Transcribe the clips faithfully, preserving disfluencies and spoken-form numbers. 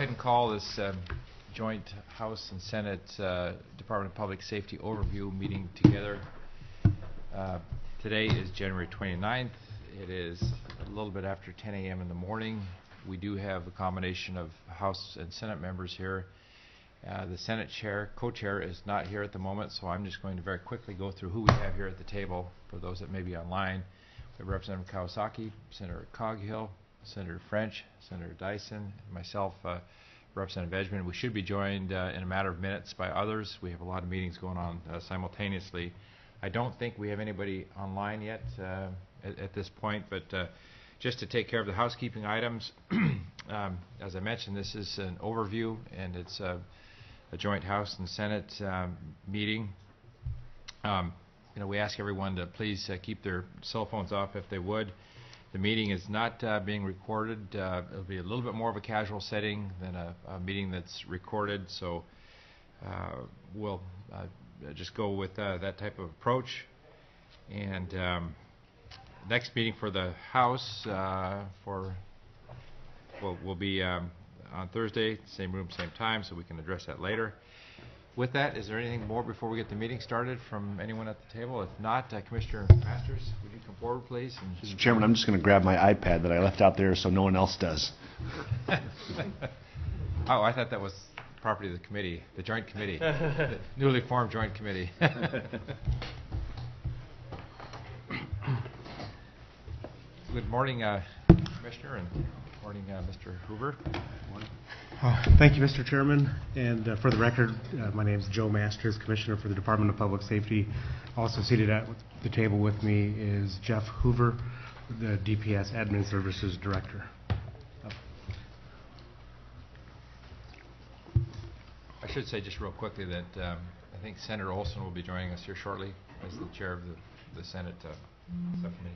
Go ahead and call this um, joint House and Senate uh, Department of Public Safety overview meeting together. Uh, today is January twenty-ninth. It is a little bit after ten A M in the morning. We do have a combination of House and Senate members here. Uh, the Senate chair, co-chair, is not here at the moment, so I'm just going to very quickly go through who we have here at the table for those that may be online. We have Representative Kawasaki, Senator Coghill, Senator French, Senator Dyson, myself, uh, Representative Edgman. We should be joined uh, in a matter of minutes by others. We have a lot of meetings going on uh, simultaneously. I don't think we have anybody online yet uh, at, at this point, but uh, just to take care of the housekeeping items, um, as I mentioned, this is an overview, and it's uh, a joint House and Senate um, meeting. Um, you know, we ask everyone to please uh, keep their cell phones off if they would. The meeting is not uh, being recorded. Uh, it'll be a little bit more of a casual setting than a, a meeting that's recorded, so uh, we'll uh, just go with uh, that type of approach. And um, next meeting for the House uh, for will will be um, on Thursday, same room, same time, so we can address that later. With that, is there anything more before we get the meeting started from anyone at the table? If not, uh, Commissioner Masters, would you come forward, please? And Mister Chairman, I'm just going to grab my iPad that I left out there so no one else does. Oh, I thought that was property of the committee, the joint committee, the newly formed joint committee. Good morning, uh, Commissioner, and good morning, uh, Mister Hoover. Morning. Uh, thank you, Mister Chairman. And uh, for the record, uh, my name is Joe Masters, Commissioner for the Department of Public Safety. Also seated at the table with me is Jeff Hoover, the D P S Admin Services Director. I should say just real quickly that um, I think Senator Olson will be joining us here shortly as the chair of the, the Senate uh, subcommittee.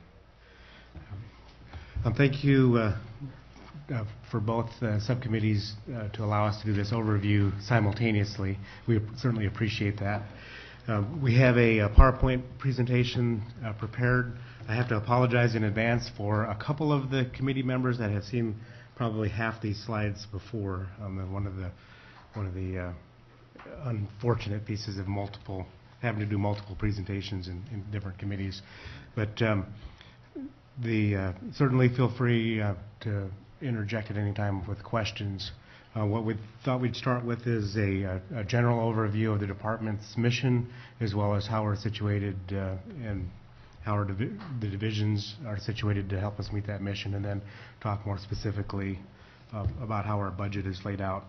Um, thank you uh, uh, for both uh, subcommittees uh, to allow us to do this overview simultaneously. We certainly appreciate that. Uh, we have a, a PowerPoint presentation uh, prepared. I have to apologize in advance for a couple of the committee members that have seen probably half these slides before. Um, and one of the one of the uh, unfortunate pieces of multiple having to do multiple presentations in, in different committees, but. Um, The, uh, certainly feel free uh, to interject at any time with questions. Uh, what we thought we'd start with is a, a, a general overview of the department's mission, as well as how we're situated uh, and how our divi the divisions are situated to help us meet that mission, and then talk more specifically uh, about how our budget is laid out.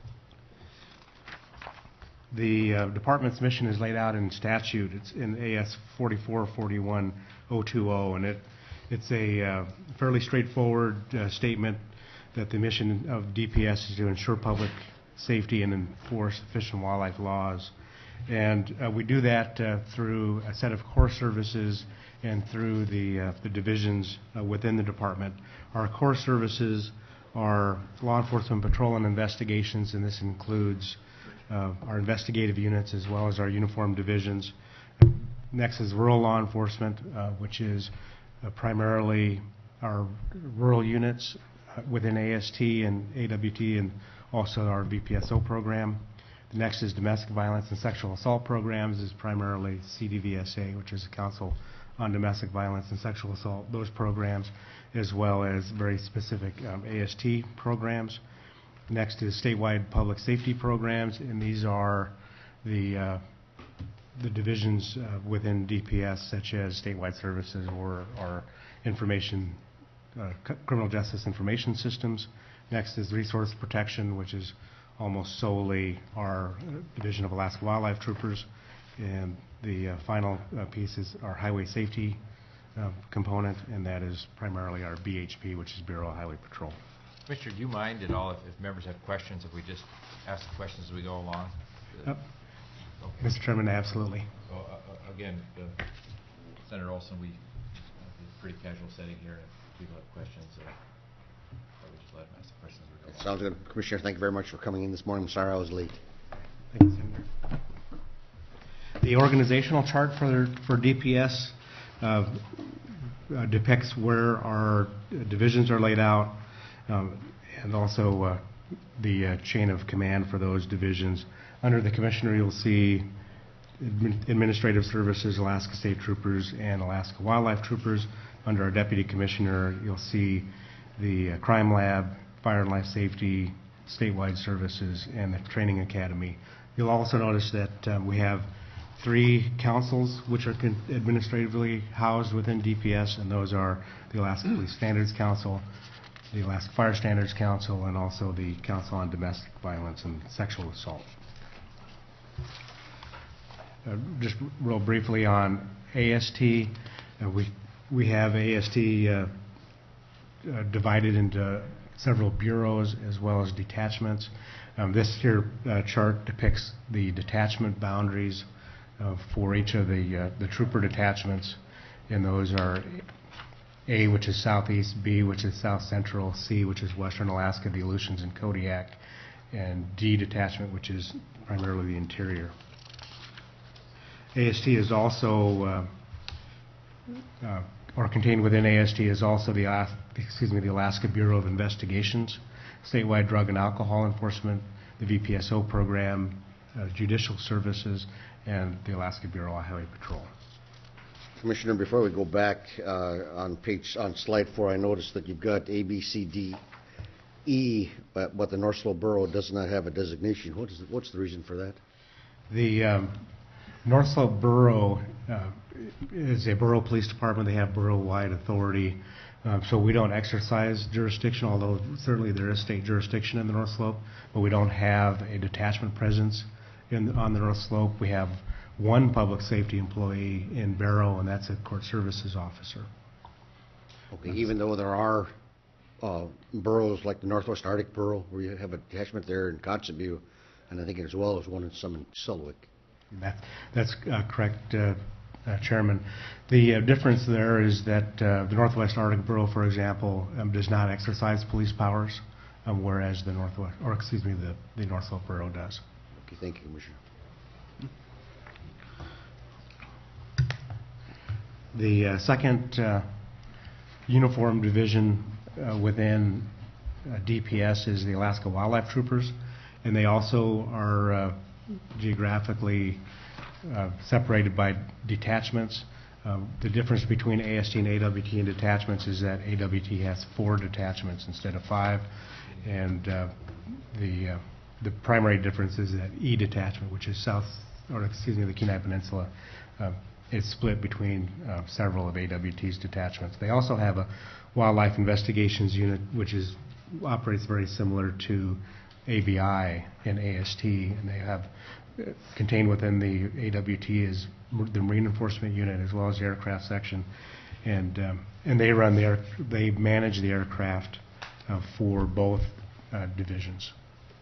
The uh, department's mission is laid out in statute. It's in A S forty-four forty-one oh two oh, and it It's a uh, fairly straightforward uh, statement that the mission of D P S is to ensure public safety and enforce fish and wildlife laws. And uh, we do that uh, through a set of core services and through the, uh, the divisions uh, within the department. Our core services are law enforcement patrol and investigations, and this includes uh, our investigative units as well as our uniformed divisions. Next is rural law enforcement, uh, which is Uh, primarily our rural units uh, within A S T and A W T, and also our B P S O program. The next is domestic violence and sexual assault programs, is primarily C D V S A, which is the Council on Domestic Violence and Sexual Assault, those programs, as well as very specific um, A S T programs. Next is statewide public safety programs, and these are the uh, the divisions uh, within D P S, such as statewide services or, or information, uh, criminal justice information systems. Next is resource protection, which is almost solely our division of Alaska Wildlife Troopers. And the uh, final uh, piece is our highway safety uh, component, and that is primarily our B H P, which is Bureau of Highway Patrol. Commissioner, do you mind at all if, if members have questions, if we just ask the questions as we go along? Uh, Okay. Mister Chairman, absolutely. So, uh, again, uh, Senator Olson, we uh, it's a pretty casual setting here. If people have questions, uh, we just let them ask the questions. As we go Sounds good. Commissioner, thank you very much for coming in this morning. I'm sorry I was late. Thank you, Senator. The organizational chart for, for D P S uh, uh, depicts where our divisions are laid out, um, and also uh, the uh, chain of command for those divisions. Under the Commissioner, you'll see Admin- Administrative Services, Alaska State Troopers, and Alaska Wildlife Troopers. Under our Deputy Commissioner, you'll see the uh, Crime Lab, Fire and Life Safety, Statewide Services, and the Training Academy. You'll also notice that um, we have three councils which are con- administratively housed within D P S, and those are the Alaska Police Standards Council, the Alaska Fire Standards Council, and also the Council on Domestic Violence and Sexual Assault. Uh, just real briefly on A S T, uh, we we have A S T uh, uh, divided into several bureaus as well as detachments. Um, this here uh, chart depicts the detachment boundaries uh, for each of the uh, the trooper detachments, and those are A, which is southeast, B, which is south central, C, which is western Alaska, the Aleutians and Kodiak, and D detachment, which is primarily the interior. A S T is also, uh, uh, or contained within A S T is also the, Alas- excuse me, the Alaska Bureau of Investigations, statewide drug and alcohol enforcement, the V P S O program, uh, judicial services, and the Alaska Bureau of Highway Patrol. Commissioner, before we go back, uh, on page, on slide four, I noticed that you've got A, B, C, D, E, but, but the North Slope Borough does not have a designation. What is, what's the reason for that? The um, North Slope Borough uh, is a borough police department. They have borough-wide authority, um, so we don't exercise jurisdiction, although certainly there is state jurisdiction in the North Slope, but we don't have a detachment presence in, on the North Slope. We have one public safety employee in Barrow, and that's a court services officer. Okay, even though there are uh, boroughs like the Northwest Arctic Borough, where you have a detachment there in Kotzebue, and I think as well as one in some in Selwick. That, that's uh, correct, uh, uh, Chairman. The uh, difference there is that uh, the Northwest Arctic Borough, for example, um, does not exercise police powers, um, whereas the Northwest, or excuse me, the, the North Slope Borough does. Okay, thank you, Commissioner. The uh, second uh, uniform division uh, within uh, D P S is the Alaska Wildlife Troopers, and they also are uh, geographically uh, separated by detachments. Uh, the difference between A S T and A W T and detachments is that A W T has four detachments instead of five, and uh, the uh, the primary difference is that E detachment, which is south, or excuse me, the Kenai Peninsula, uh, is split between uh, several of A W T's detachments. They also have a wildlife investigations unit, which is operates very similar to A V I and A S T, and they have uh, contained within the A W T is the Marine Enforcement Unit as well as the aircraft section, and um, and they run the air, they manage the aircraft uh, for both uh, divisions.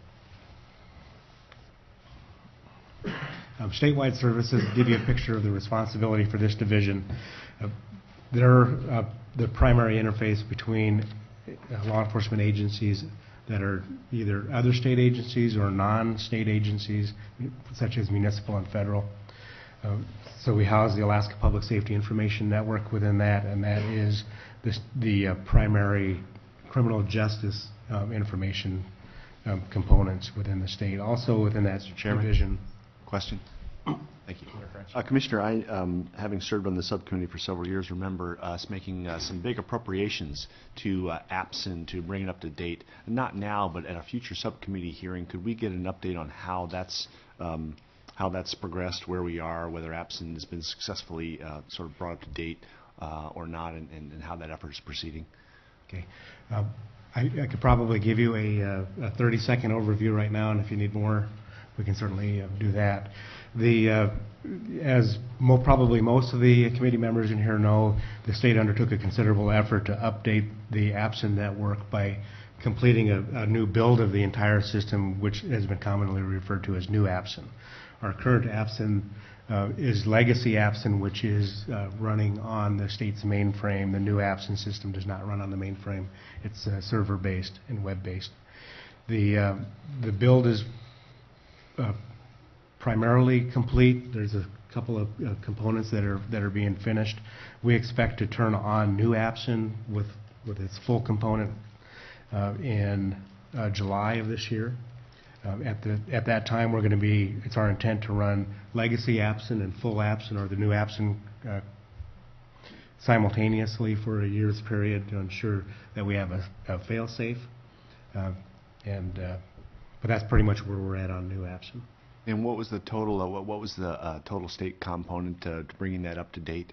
Um, statewide services give you a picture of the responsibility for this division. Uh, they're uh, the primary interface between uh, law enforcement agencies that are either other state agencies or non-state agencies, such as municipal and federal. Uh, so we house the Alaska Public Safety Information Network within that, and that is this, the uh, primary criminal justice um, information um, components within the state. Also within that Chairman? division. Question? Thank you. Uh, Commissioner, I, um, having served on the subcommittee for several years, remember us making uh, some big appropriations to uh, APSIN to bring it up to date. Not now, but at a future subcommittee hearing, could we get an update on how that's um, how that's progressed, where we are, whether APSIN has been successfully uh, sort of brought up to date uh, or not, and, and, and how that effort is proceeding? Okay. Uh, I, I could probably give you a, uh, a thirty second overview right now, and if you need more, we can certainly uh, do that. The, uh, as mo probably most of the committee members in here know, the state undertook a considerable effort to update the APSIN network by completing a, a new build of the entire system, which has been commonly referred to as new APSIN. Our current APSIN uh, is legacy APSIN, which is uh, running on the state's mainframe. The new APSIN system does not run on the mainframe. It's uh, server-based and web-based. The, uh, the build is uh, primarily complete. There's a couple of uh, components that are that are being finished. We expect to turn on new APSIN with with its full component uh, in uh, July of this year. Um, At the, at that time, we're going to be, it's our intent to run legacy Apson and full Apson, or the new Apson, uh, simultaneously for a year's period to ensure that we have a, a fail-safe. Uh, And, uh, but that's pretty much where we're at on new Apson. And what was the total, uh, what what was the uh, total state component uh, to bringing that up to date?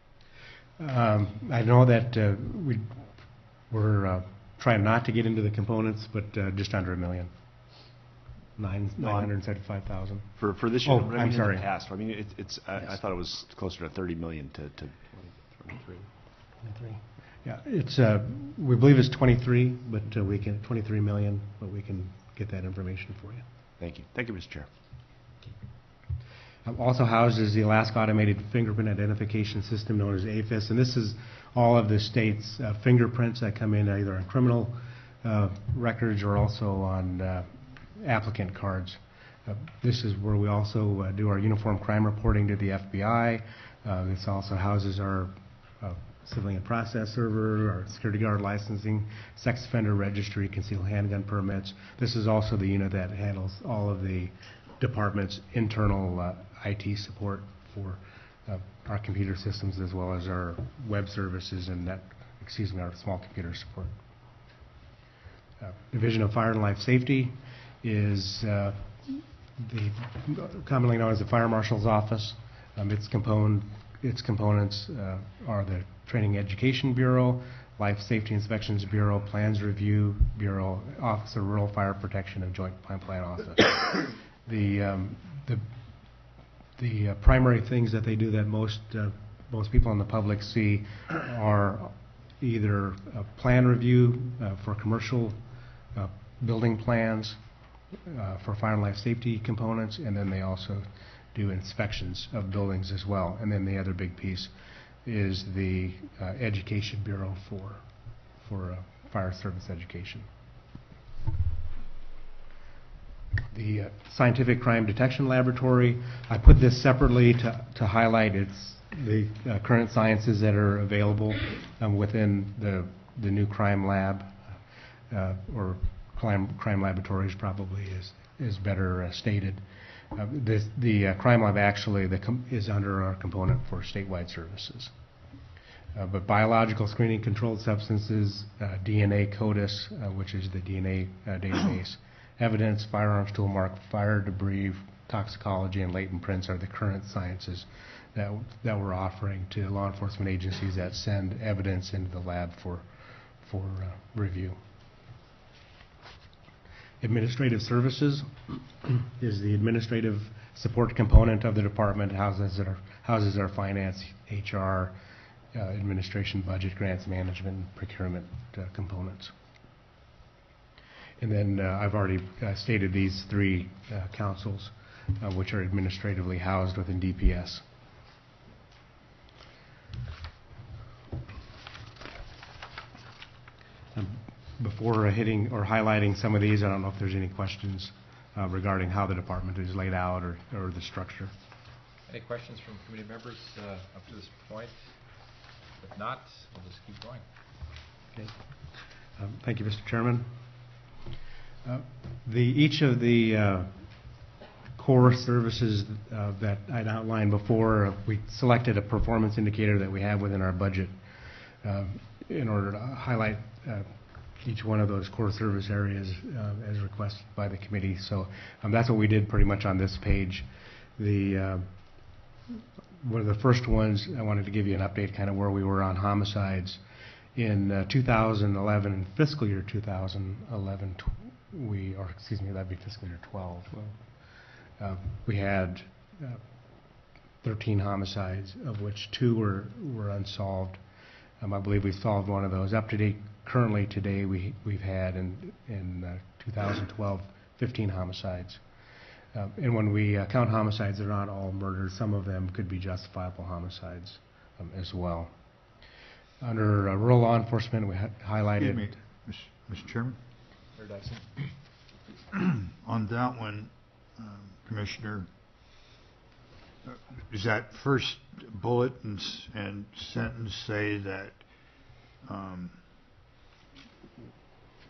Um, I know that uh, we, we're uh, trying not to get into the components, but uh, just under a million. Nine, No, nine I'm- hundred and seventy-five thousand. For, for this year? Oh, I mean, I'm in the sorry. past, I mean, it- it's, I I Yes. thought it was closer to thirty million to, to twenty-three. Yeah, it's, uh, we believe it's twenty-three, but uh, we can, twenty-three million, but we can get that information for you. Thank you. Thank you, Mister Chair. Um, Also housed is the Alaska Automated Fingerprint Identification System, known as A F I S, and this is all of the state's uh, fingerprints that come in either on criminal uh, records or also on uh, applicant cards. Uh, This is where we also uh, do our uniform crime reporting to the F B I. Uh, This also houses our uh, civilian process server, our security guard licensing, sex offender registry, concealed handgun permits. This is also the unit that handles all of the department's internal uh, I T support for uh, our computer systems, as well as our web services and net, excuse me, our small computer support. Uh, Division of Fire and Life Safety is uh, the commonly known as the Fire Marshal's Office. Um, its component, its components uh, are the Training Education Bureau, Life Safety Inspections Bureau, Plans Review Bureau, Office of Rural Fire Protection, and Joint Plan Plan Office. The um, the the uh, primary things that they do that most uh, most people in the public see are either a plan review uh, for commercial uh, building plans uh, for fire and life safety components, and then they also do inspections of buildings as well. And then the other big piece is the uh, Education Bureau for for uh, fire service education. The uh, Scientific Crime Detection Laboratory, I put this separately to, to highlight its the uh, current sciences that are available um, within the the new crime lab, uh, or crime crime laboratories probably is is better uh, stated. Uh, this, the uh, crime lab actually the com is under our component for statewide services. Uh, but biological screening, controlled substances, uh, D N A CODIS, uh, which is the D N A uh, database, evidence, firearms tool mark, fire debris, toxicology, and latent prints are the current sciences that that we're offering to law enforcement agencies that send evidence into the lab for for uh, review. Administrative services is the administrative support component of the department. Houses our houses our finance, H R, uh, administration, budget, grants management, procurement uh, components. And then uh, I've already uh, stated these three uh, councils, uh, which are administratively housed within D P S. Um, Before uh, hitting or highlighting some of these, I don't know if there's any questions uh, regarding how the department is laid out or, or the structure. Any questions from committee members uh, up to this point? If not, we'll just keep going. Okay. Um, Thank you, Mister Chairman. Uh, The, each of the uh, core services uh, that I'd outlined before, uh, we selected a performance indicator that we have within our budget uh, in order to highlight uh, each one of those core service areas uh, as requested by the committee. So um, that's what we did pretty much on this page. The uh, one of the first ones, I wanted to give you an update kind of where we were on homicides. In uh, two thousand eleven, in fiscal year two thousand eleven, tw we, or excuse me, that'd be fiscal year twelve. Well, uh, we had uh, thirteen homicides, of which two were, were unsolved. Um, I believe we solved one of those. Up to date, currently today, we, we've had in, in uh, two thousand twelve, fifteen homicides. Uh, and when we uh, count homicides, they're not all murders. Some of them could be justifiable homicides um, as well. Under uh, rural law enforcement, we ha highlighted... Excuse me, Mister Chairman. Mayor Dyson? On that one, um, Commissioner, uh, does that first bullet and, s- and sentence say that um,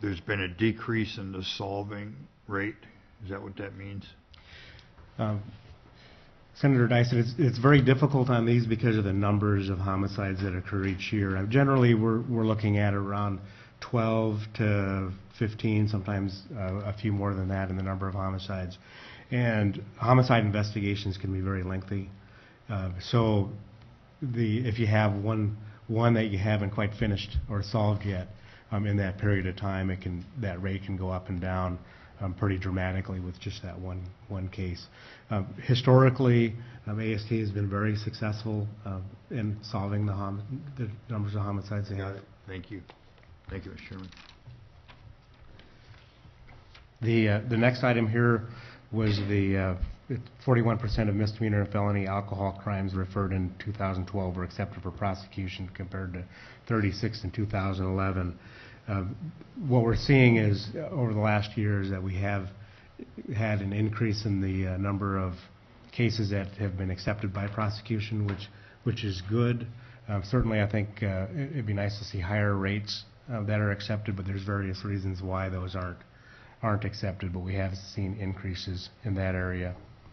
there's been a decrease in the solving rate. Is that what that means? Um, Senator Dyson, it's, it's very difficult on these because of the numbers of homicides that occur each year. Uh, Generally, we're, we're looking at around twelve to fifteen, sometimes uh, a few more than that in the number of homicides. And homicide investigations can be very lengthy. Uh, so the, if you have one, one that you haven't quite finished or solved yet, um, in that period of time, it can, that rate can go up and down Um, pretty dramatically with just that one one case. Um, historically, um, A S T has been very successful uh, in solving the, hom the numbers of homicides they have. Thank you. Thank you, Mister Chairman. The uh, the next item here was the uh, forty-one percent of misdemeanor and felony alcohol crimes referred in two thousand twelve were accepted for prosecution compared to thirty-six in two thousand eleven. Uh, what we're seeing is, uh, over the last year, is that we have had an increase in the uh, number of cases that have been accepted by prosecution, which which is good. Uh, certainly, I think uh, it'd be nice to see higher rates uh, that are accepted, but there's various reasons why those aren't aren't accepted. But we have seen increases in that area.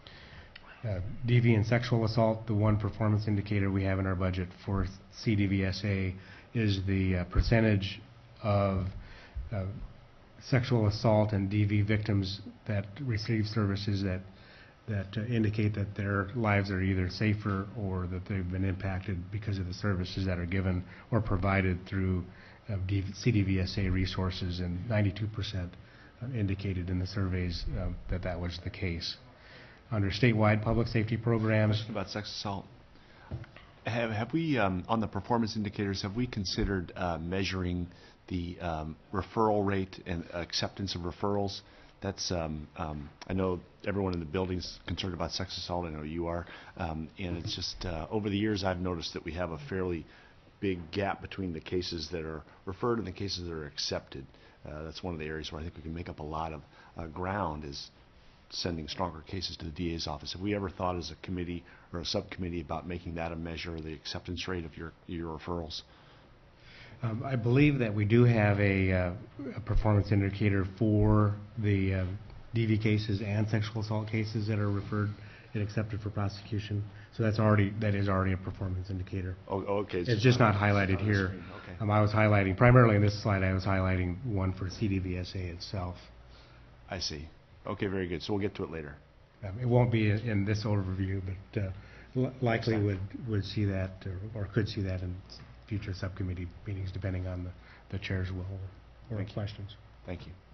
Uh, D V and sexual assault, the one performance indicator we have in our budget for C D V S A is the uh, percentage of uh, sexual assault and D V victims that receive services that that uh, indicate that their lives are either safer or that they've been impacted because of the services that are given or provided through uh, C D V S A resources, and ninety-two percent indicated in the surveys uh, that that was the case. Under statewide public safety programs. Question about sex assault. Have, have we, um, on the performance indicators, have we considered uh, measuring the um, referral rate and acceptance of referrals? That's, um, um, I know everyone in the building's concerned about sex assault, I know you are, um, and it's just, uh, over the years I've noticed that we have a fairly big gap between the cases that are referred and the cases that are accepted. Uh, that's one of the areas where I think we can make up a lot of uh, ground, is sending stronger cases to the D A's office. Have we ever thought as a committee or a subcommittee about making that a measure of the acceptance rate of your, your referrals? Um, I believe that we do have a, uh, a performance indicator for the uh, D V cases and sexual assault cases that are referred and accepted for prosecution. So that's already, that is already a performance indicator. Oh, okay. It's just not highlighted here. Okay. Um, I was highlighting, primarily in this slide, I was highlighting one for C D V S A itself. I see. Okay, very good. So we'll get to it later. Um, it won't be in, in this overview, but uh, li likely would, would see that or, or could see that in future subcommittee meetings, depending on the, the chair's will or Thank you. questions. Thank you.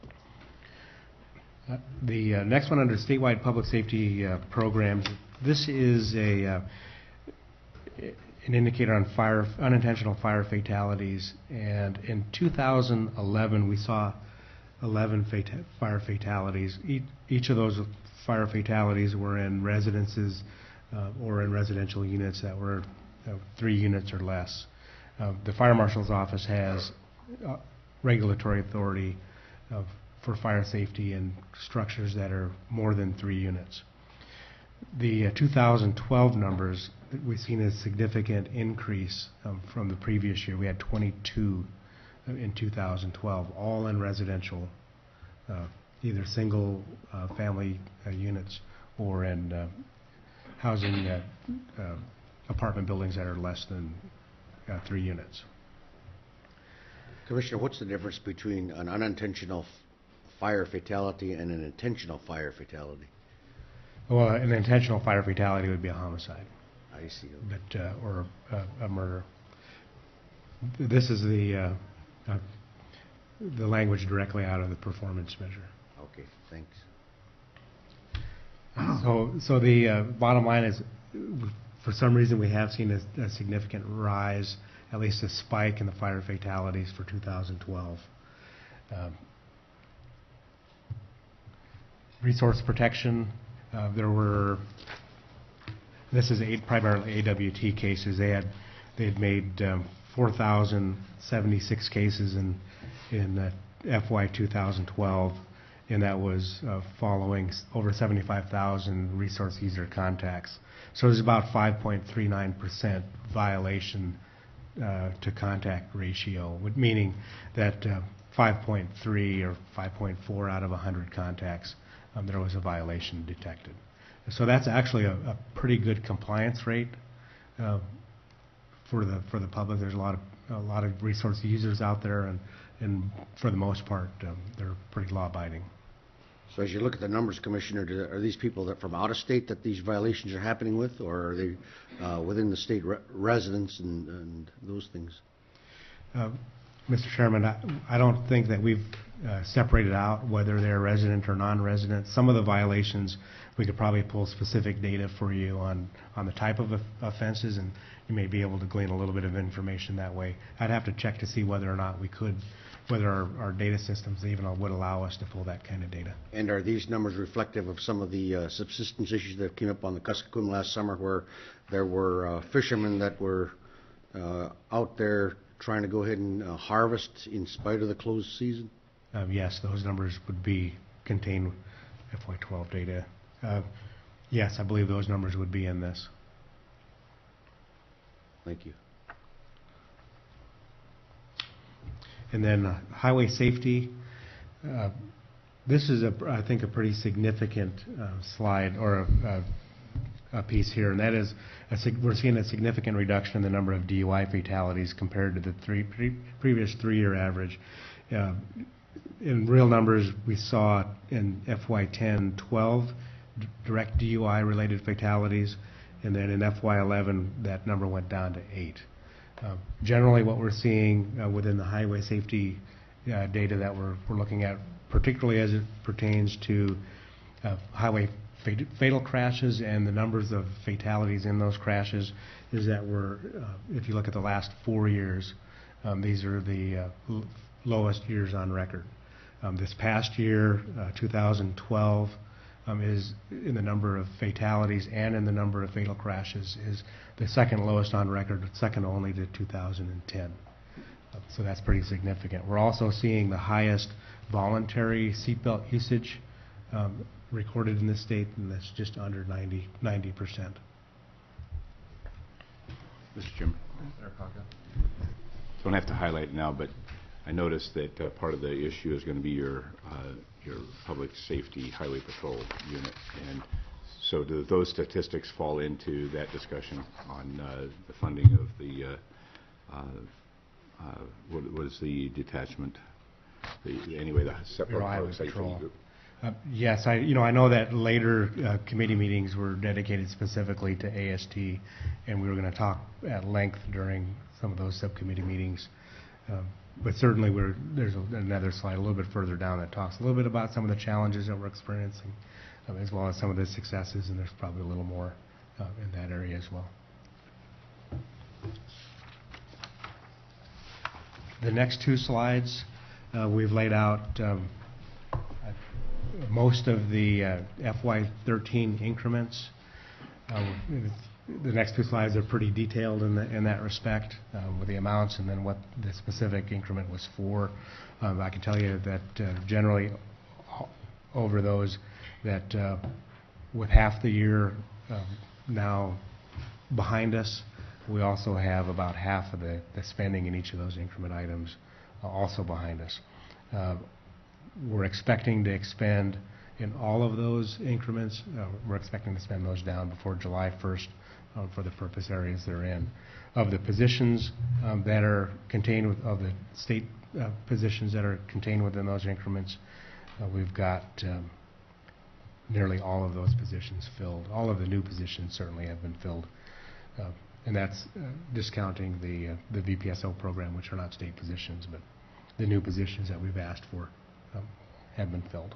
Uh, the uh, next one under statewide public safety uh, programs, this is a uh, an indicator on fire, unintentional fire fatalities, and in two thousand eleven we saw eleven fata fire fatalities. E each of those fire fatalities were in residences uh, or in residential units that were uh, three units or less. Uh, the fire marshal's office has uh, regulatory authority uh, for fire safety in structures that are more than three units. The uh, two thousand twelve numbers, we've seen a significant increase um, from the previous year. We had twenty-two in two thousand twelve, all in residential, uh, either single uh, family uh, units or in uh, housing uh, uh, apartment buildings that are less than uh, three units. Commissioner, what's the difference between an unintentional f- fire fatality and an intentional fire fatality? Well, an intentional fire fatality would be a homicide, I see. but uh, or a, a murder. This is the uh, uh, the language directly out of the performance measure. Okay, thanks. So, so the uh, bottom line is, for some reason, we have seen a, a significant rise, at least a spike in the fire fatalities for two thousand twelve. Um, resource protection, uh, there were, this is eight, primarily A W T cases. They had, they had made um, four thousand seventy-six cases in, in uh, F Y two thousand twelve. And that was uh, following over seventy-five thousand resource user contacts. So there's about five point three nine percent violation uh, to contact ratio, meaning that uh, five point three or five point four out of one hundred contacts, um, there was a violation detected. So that's actually a, a pretty good compliance rate uh, for the for the public. There's a lot of a lot of resource users out there, and and for the most part, um, they're pretty law-abiding. So as you look at the numbers, Commissioner, do- are these people that from out of state that these violations are happening with, or are they uh, within the state re- residents and, and those things? Uh, Mister Chairman, I, I don't think that we've uh, separated out whether they're resident or non-resident. Some of the violations, we could probably pull specific data for you on, on the type of of- offenses, and you may be able to glean a little bit of information that way. I'd have to check to see whether or not we could, whether our, our data systems even would allow us to pull that kind of data. And are these numbers reflective of some of the uh, subsistence issues that came up on the Kuskokwim last summer, where there were uh, fishermen that were uh, out there trying to go ahead and uh, harvest in spite of the closed season? Um, yes, those numbers would be contained F Y twelve data. Uh, yes, I believe those numbers would be in this. Thank you. And then uh, highway safety. Uh, this is, a, I think, a pretty significant uh, slide or a, a, a piece here, and that is a, sig- we're seeing a significant reduction in the number of D U I fatalities compared to the three pre- previous three-year average. Uh, in real numbers, we saw in F Y ten twelve d- direct D U I-related fatalities, and then in F Y eleven that number went down to eight. Uh, generally, what we're seeing uh, within the highway safety uh, data that we're, we're looking at, particularly as it pertains to uh, highway fat- fatal crashes and the numbers of fatalities in those crashes, is that we're, uh, if you look at the last four years, um, these are the uh, l- lowest years on record. Um, this past year, uh, two thousand twelve, Um, is in the number of fatalities and in the number of fatal crashes is the second lowest on record, second only to two thousand ten. Uh, so that's pretty significant. We're also seeing the highest voluntary seatbelt usage um, recorded in the state, and that's just under ninety percent. Mister Chairman, don't have to highlight it now, but I noticed that uh, part of the issue is going to be your uh, your public safety highway patrol unit, and so do those statistics fall into that discussion on uh, the funding of the uh, uh, uh, what, what is the detachment? The, anyway, the separate Bureau Highway public safety Patrol. group. Uh, yes, I you know I know that later uh, committee meetings were dedicated specifically to A S T, and we were going to talk at length during some of those subcommittee meetings. Um, But certainly, we're, there's a, another slide a little bit further down that talks a little bit about some of the challenges that we're experiencing, um, as well as some of the successes, and there's probably a little more uh, in that area as well. The next two slides, uh, we've laid out um, uh, most of the uh, F Y thirteen increments. Um, The next two slides are pretty detailed in, the, in that respect, um, with the amounts and then what the specific increment was for. Um, I can tell you that uh, generally o- over those, that uh, with half the year um, now behind us, we also have about half of the, the spending in each of those increment items uh, also behind us. Uh, we're expecting to expend in all of those increments, uh, we're expecting to spend those down before July first uh, for the purpose areas they're in. Of the positions um, that are contained, with, of the state uh, positions that are contained within those increments, uh, we've got um, nearly all of those positions filled. All of the new positions certainly have been filled. Uh, and that's uh, discounting the, uh, the V P S O program, which are not state positions, but the new positions that we've asked for um, have been filled.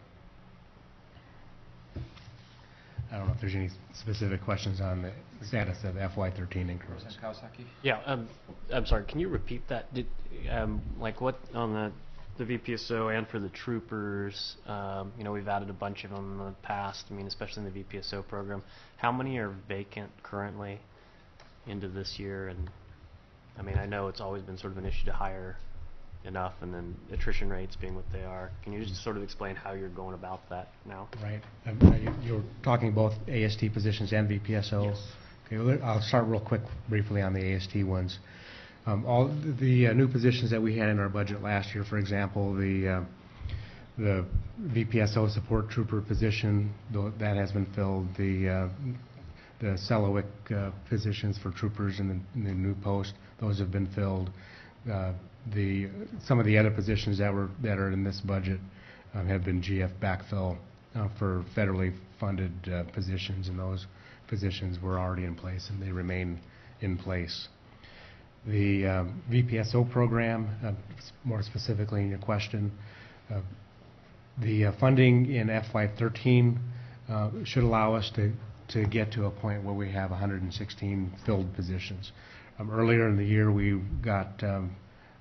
I don't know if there's any specific questions on the status of F Y thirteen increments. Representative Kawasaki? Yeah, um, I'm sorry, can you repeat that? Did, um, like what, on the, the V P S O and for the troopers, um, you know, we've added a bunch of them in the past, I mean, especially in the V P S O program. How many are vacant currently into this year? And, I mean, I know it's always been sort of an issue to hire enough, and then attrition rates being what they are. Can you just sort of explain how you're going about that now? Right. Um, uh, you- You're talking both A S T positions and V P S O? Yes. Okay, well, I'll start real quick briefly on the A S T ones. Um, All the uh, new positions that we had in our budget last year, for example, the uh, the V P S O support trooper position, tho- that has been filled. The uh, the Sellowick uh, positions for troopers in the, in the new post, those have been filled. Uh, the some of the other positions that were that are in this budget um, have been G F backfill uh, for federally funded uh, positions, and those positions were already in place and they remain in place. The um, V P S O program, uh, s- more specifically in your question, uh, the uh, funding in F Y thirteen uh, should allow us to, to get to a point where we have one hundred sixteen filled positions. Um, earlier in the year, we got um,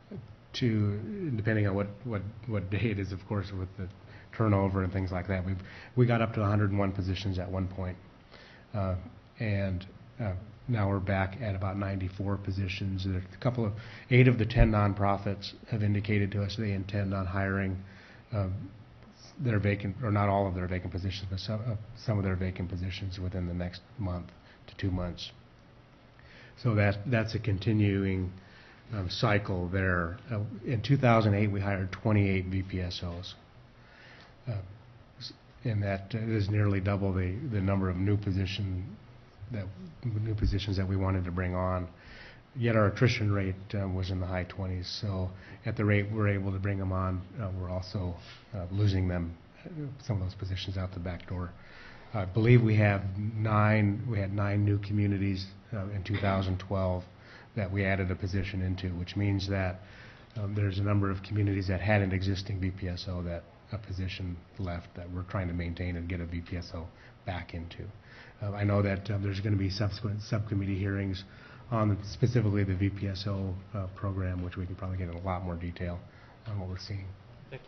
to, depending on what, what, what day it is, of course, with the turnover and things like that, we we got up to one hundred one positions at one point. Uh, and uh, now we're back at about ninety-four positions. There are a couple of, eight of the ten nonprofits have indicated to us they intend on hiring um, their vacant, or not all of their vacant positions, but some, uh, some of their vacant positions within the next month to two months. So that that's a continuing um, cycle there. Uh, in two thousand eight, we hired twenty-eight V P S Os. Uh, s- and that uh, is nearly double the, the number of new position that new positions that we wanted to bring on. Yet our attrition rate uh, was in the high twenties. So at the rate we're able to bring them on, uh, we're also uh, losing them, uh, some of those positions out the back door. I believe we have nine. We had nine new communities uh, in two thousand twelve that we added a position into, which means that um, there's a number of communities that had an existing V P S O that a position left that we're trying to maintain and get a V P S O back into. Uh, I know that um, there's going to be subsequent subcommittee hearings on the, specifically the V P S O uh, program, which we can probably get in a lot more detail on what we're seeing. Thank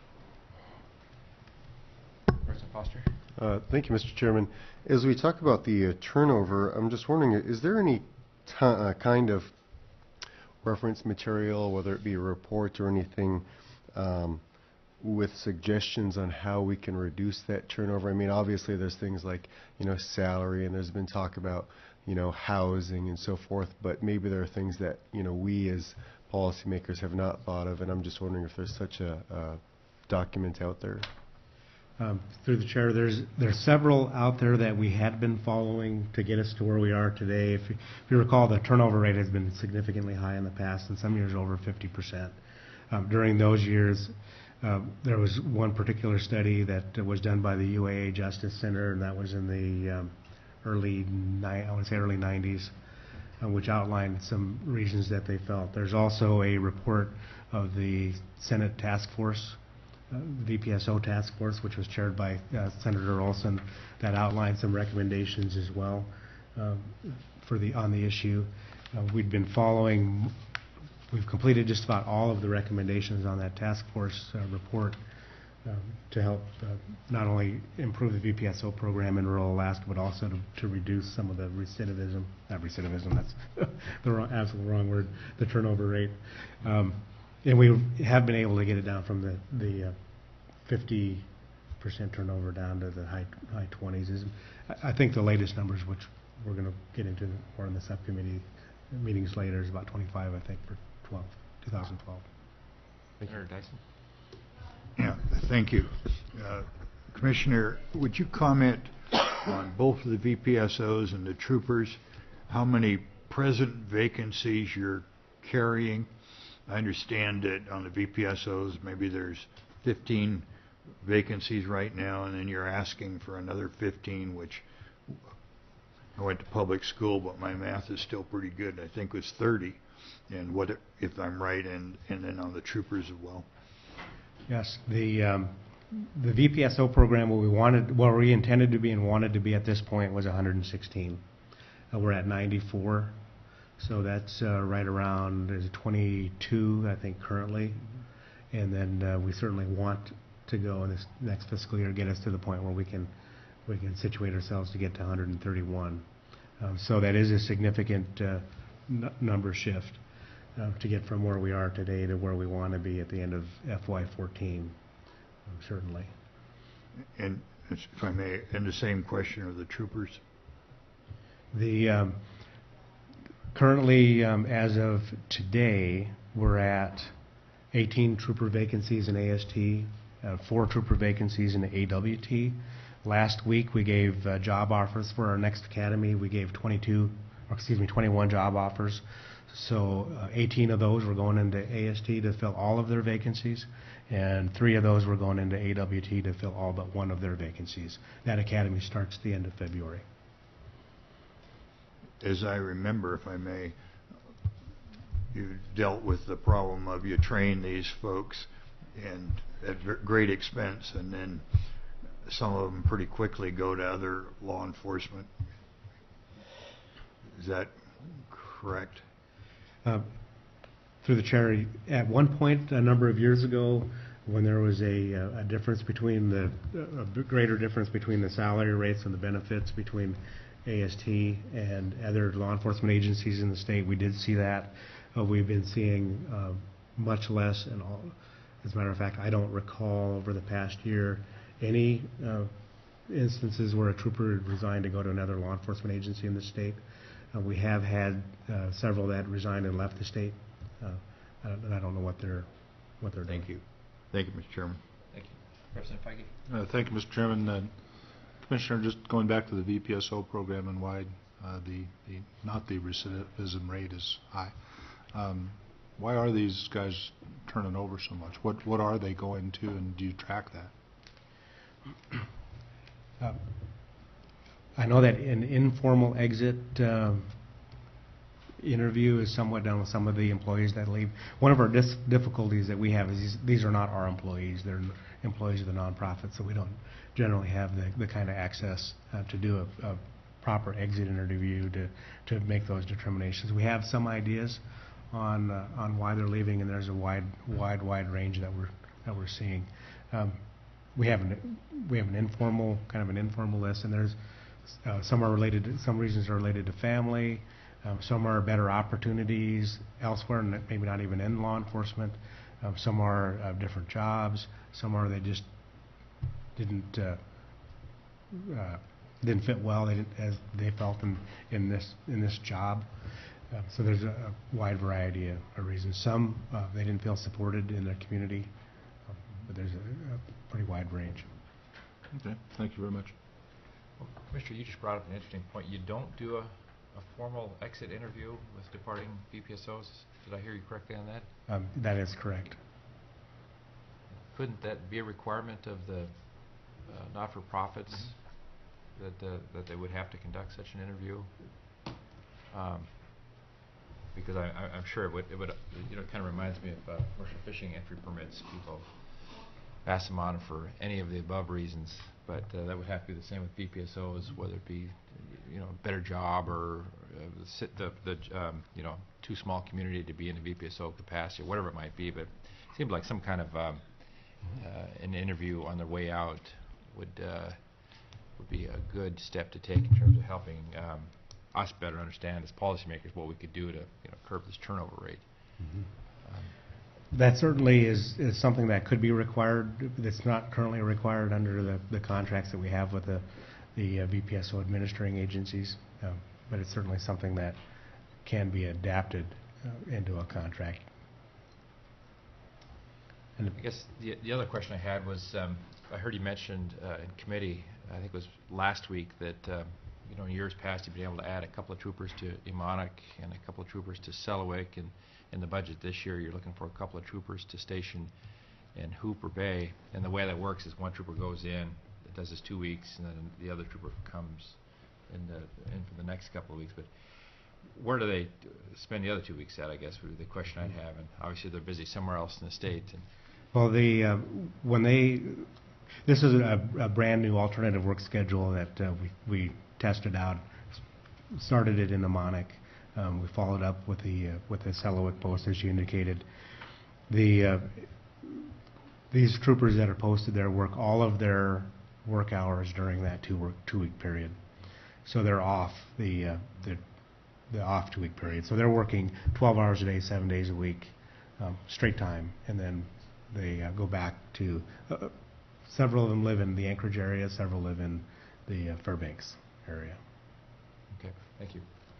you. Person Foster? Uh, Thank you, Mister Chairman. As we talk about the uh, turnover, I'm just wondering, is there any ti uh, kind of reference material, whether it be a report or anything, um, with suggestions on how we can reduce that turnover? I mean, obviously there's things like, you know, salary, and there's been talk about, you know, housing and so forth, but maybe there are things that, you know, we as policymakers have not thought of, and I'm just wondering if there's such a, a document out there. Um, through the chair, there's there's several out there that we had been following to get us to where we are today. If you, if you recall, the turnover rate has been significantly high in the past, and some years over fifty percent. Um, during those years, uh, there was one particular study that uh, was done by the U A A Justice Center, and that was in the um, early, ni I want to say early nineties, uh, which outlined some reasons that they felt. There's also a report of the Senate Task Force, uh, V P S O Task Force, which was chaired by uh, Senator Olson, that outlined some recommendations as well uh, for the on the issue. Uh, we'd been following. We've completed just about all of the recommendations on that task force uh, report um, to help uh, not only improve the V P S O program in rural Alaska, but also to, to reduce some of the recidivism, not recidivism, that's the wrong, absolute wrong word, the turnover rate. Um, and we have been able to get it down from the, the uh, fifty percent turnover down to the high, high twenties. Is, I, I think the latest numbers, which we're going to get into more in the subcommittee meetings later, is about twenty-five, I think, for twelve, two thousand twelve. Senator Dyson? Yeah, thank you. Uh, Commissioner, would you comment on both the V P S Os and the troopers, how many present vacancies you're carrying? I understand that on the V P S Os, maybe there's fifteen vacancies right now, and then you're asking for another fifteen, which I went to public school, but my math is still pretty good. I think it was thirty. And what, if I'm right, and, and then on the troopers as well? Yes, the um, the V P S O program, what we wanted, what we intended to be and wanted to be at this point was one hundred sixteen. Uh, we're at ninety-four, so that's uh, right around is it twenty-two, I think, currently. And then uh, we certainly want to go in this next fiscal year, get us to the point where we can we can situate ourselves to get to one hundred thirty-one. Um, so that is a significant uh, n number shift uh, to get from where we are today to where we want to be at the end of F Y fourteen, um, certainly. And if I may, and the same question of the troopers? The um, Currently, um, as of today, we're at eighteen trooper vacancies in A S T, uh, four trooper vacancies in A W T. Last week, we gave uh, job offers for our next academy. We gave twenty-two, or excuse me, twenty-one job offers. So uh, eighteen of those were going into A S T to fill all of their vacancies, and three of those were going into A W T to fill all but one of their vacancies. That academy starts at the end of February. As I remember, if I may, you dealt with the problem of you train these folks and at ver- great expense, and then some of them pretty quickly go to other law enforcement. Is that correct? Uh, Through the chair, at one point, a number of years ago, when there was a, uh, a difference between the, a b- greater difference between the salary rates and the benefits between A S T and other law enforcement agencies in the state, we did see that. Uh, we've been seeing uh, much less, and all, as a matter of fact, I don't recall over the past year any uh, instances where a trooper resigned to go to another law enforcement agency in the state. Uh, we have had uh, several that resigned and left the state, uh, and I don't know what they're what they're doing. Thank you. Thank you, Mister Chairman. Thank you. Representative Feige? Uh, Thank you, Mister Chairman. Uh, Commissioner, just going back to the V P S O program and why uh, the, the not the recidivism rate is high. Um, why are these guys turning over so much? What what are they going to, and do you track that? Uh, I know that an informal exit um, interview is somewhat done with some of the employees that leave. One of our dis difficulties that we have is these, these are not our employees. They're employees of the nonprofit, so we don't generally have the, the kind of access uh, to do a, a proper exit interview to, to make those determinations. We have some ideas on uh, on why they're leaving, and there's a wide wide wide range that we're that we're seeing. Um, we have an we have an informal kind of an informal list, and there's uh, some are related to, some reasons are related to family. Um, some are better opportunities elsewhere, and maybe not even in law enforcement. Um, some are uh, different jobs. Some are they just didn't uh, uh, didn't fit well. They didn't, as they felt in in this in this job. Uh, so there's a, a wide variety of, of reasons. Some uh, they didn't feel supported in their community, um, but there's a, a pretty wide range. Okay, thank you very much. Well, Commissioner, you just brought up an interesting point. You don't do a, a formal exit interview with departing V P S Os. Did I hear you correctly on that? Um, that is correct. Couldn't that be a requirement of the uh, not-for-profits that uh, that they would have to conduct such an interview? Um, because I, I, I'm sure it would, it would, you know, it kind of reminds me of uh, commercial fishing entry permits. People pass them on for any of the above reasons, but uh, that would have to be the same with V P S Os, whether it be, you know, a better job or uh, the, sit- the, the um, you know, too small community to be in a V P S O capacity, or whatever it might be. But it seemed like some kind of um, uh, an interview on their way out would uh, would be a good step to take in terms of helping um, us better understand as policymakers what we could do to, you know, curb this turnover rate. Mm-hmm. Um, That certainly is, is something that could be required. That's not currently required under the, the contracts that we have with the, the uh, V P S O administering agencies, um, but it's certainly something that can be adapted uh, into a contract. And I guess the, the other question I had was, um, I heard you mentioned uh, in committee, I think it was last week, that um, you know, in years past you've been able to add a couple of troopers to Emonic and a couple of troopers to Selawik, and in the budget this year you're looking for a couple of troopers to station in Hooper Bay. And the way that works is one trooper goes in, it does his two weeks, and then the other trooper comes in, the, in for the next couple of weeks. But where do they spend the other two weeks at, I guess, would be the question I'd have. And obviously they're busy somewhere else in the state. And well, the uh, when they this is a, a brand new alternative work schedule that uh, we we tested out, started it in Emonic. Um, we followed up with the uh, with the Selawik post, as you indicated. The uh, these troopers that are posted there work all of their work hours during that two work two week period, so they're off the uh, the the off two week period. So they're working twelve hours a day, seven days a week, um, straight time, and then they uh, go back to. Uh, several of them live in the Anchorage area. Several live in the uh, Fairbanks area. okay, thank you.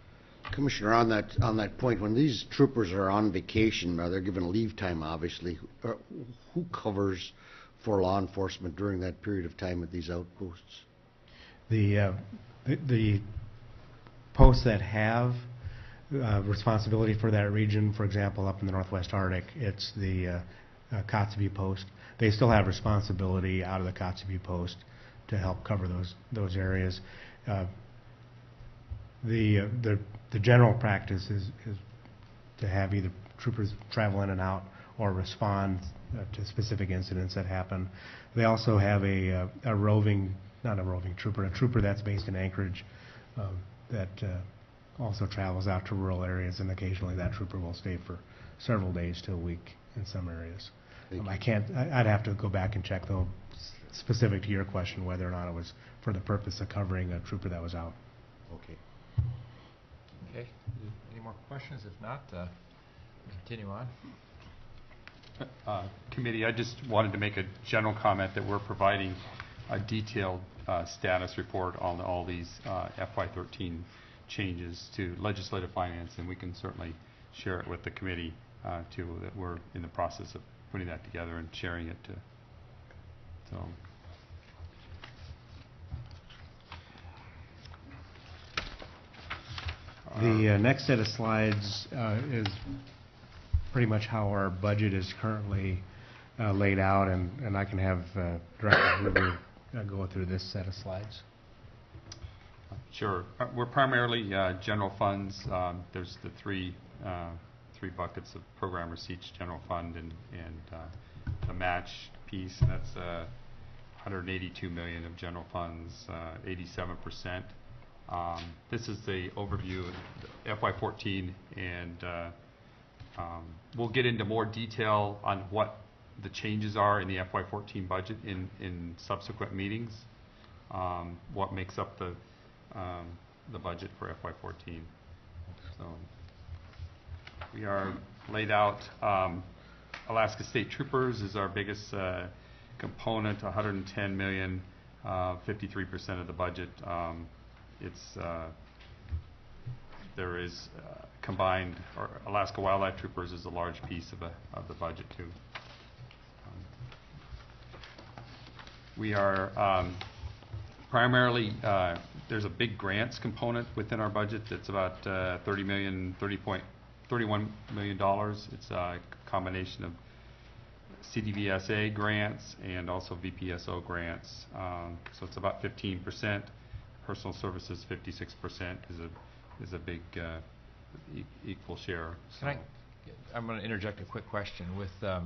Commissioner, on that, on that point, when these troopers are on vacation, uh, they're given leave time, obviously, uh, who covers for law enforcement during that period of time at these outposts? The, uh, the, the posts that have uh, responsibility for that region, for example, up in the Northwest Arctic, it's the uh, uh, Kotzebue post. They still have responsibility out of the Kotzebue post to help cover those those areas. Uh, the, uh, the the general practice is, is to have either troopers travel in and out or respond uh, to specific incidents that happen. They also have a, uh, a roving, not a roving trooper, a trooper that's based in Anchorage um, that uh, also travels out to rural areas, and occasionally that trooper will stay for several days to a week in some areas. Um, I can't, I, I'd have to go back and check though, s- specific to your question, whether or not it was for the purpose of covering a trooper that was out. Okay. Okay, any more questions? If not, uh, continue on. Uh, Committee, I just wanted to make a general comment that we're providing a detailed uh, status report on all these uh, F Y thirteen changes to legislative finance, and we can certainly share it with the committee uh, too, that we're in the process of putting that together and sharing it to. So. The uh, next set of slides uh, is pretty much how our budget is currently uh, laid out, and, and I can have uh, Director Gruber uh, go through this set of slides. Sure. Uh, We're primarily uh, general funds. Um, There's the three uh, three buckets of program receipts, general fund, and, and uh, the match piece. And that's uh, one hundred eighty-two million of general funds, uh, eighty-seven percent. Um, This is the overview of F Y fourteen, and uh, um, we'll get into more detail on what the changes are in the F Y fourteen budget in, in subsequent meetings, um, what makes up the um, the budget for F Y fourteen. So we are laid out. Um, Alaska State Troopers is our biggest uh, component, one hundred ten million, uh, fifty-three percent of the budget. Um, it's uh, there is uh, combined, or Alaska Wildlife Troopers is a large piece of the of the budget too. Um, we are um, primarily uh, there's a big grants component within our budget that's about uh, thirty million, thirty point thirty-one million dollars. It's a combination of C D V S A grants and also V P S O grants. Um, so it's about fifteen percent. Personal services, fifty-six percent is a is a big uh, e equal share. Can I? I'm going to interject a quick question with um,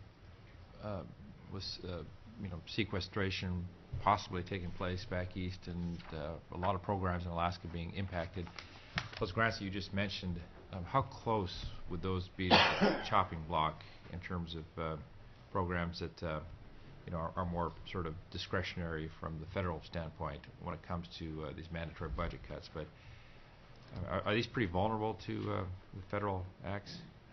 uh, with uh, you know, sequestration possibly taking place back east, and uh, a lot of programs in Alaska being impacted. Those grants that you just mentioned, um, how close would those be to the chopping block in terms of uh, programs that uh, you know are, are more sort of discretionary from the federal standpoint when it comes to uh, these mandatory budget cuts? But uh, are, are these pretty vulnerable to uh, the federal acts?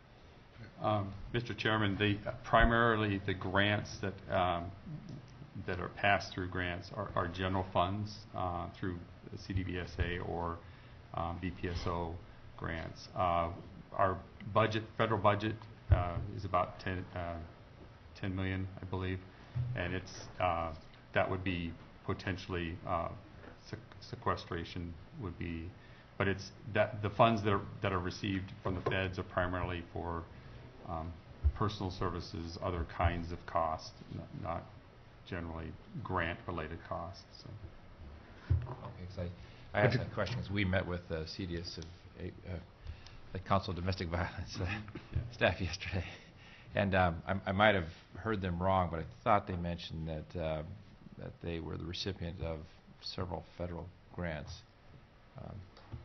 Um, Mister Chairman, the uh, primarily the grants that um, that are passed through grants are, are general funds uh, through C D V S A or um, B P S O grants. Uh, our budget, federal budget, uh, is about ten, uh, ten million, I believe, and it's uh, that would be potentially uh, sequestration would be, but it's that the funds that are, that are received from the feds are primarily for um, personal services, other kinds of costs, not, not generally grant-related costs. So. Okay, because I, I asked that question because we met with uh, C D S of uh, the Council of Domestic Violence uh, yeah. staff yesterday, and um, I, I might have heard them wrong, but I thought they mentioned that uh, that they were the recipient of several federal grants. Um,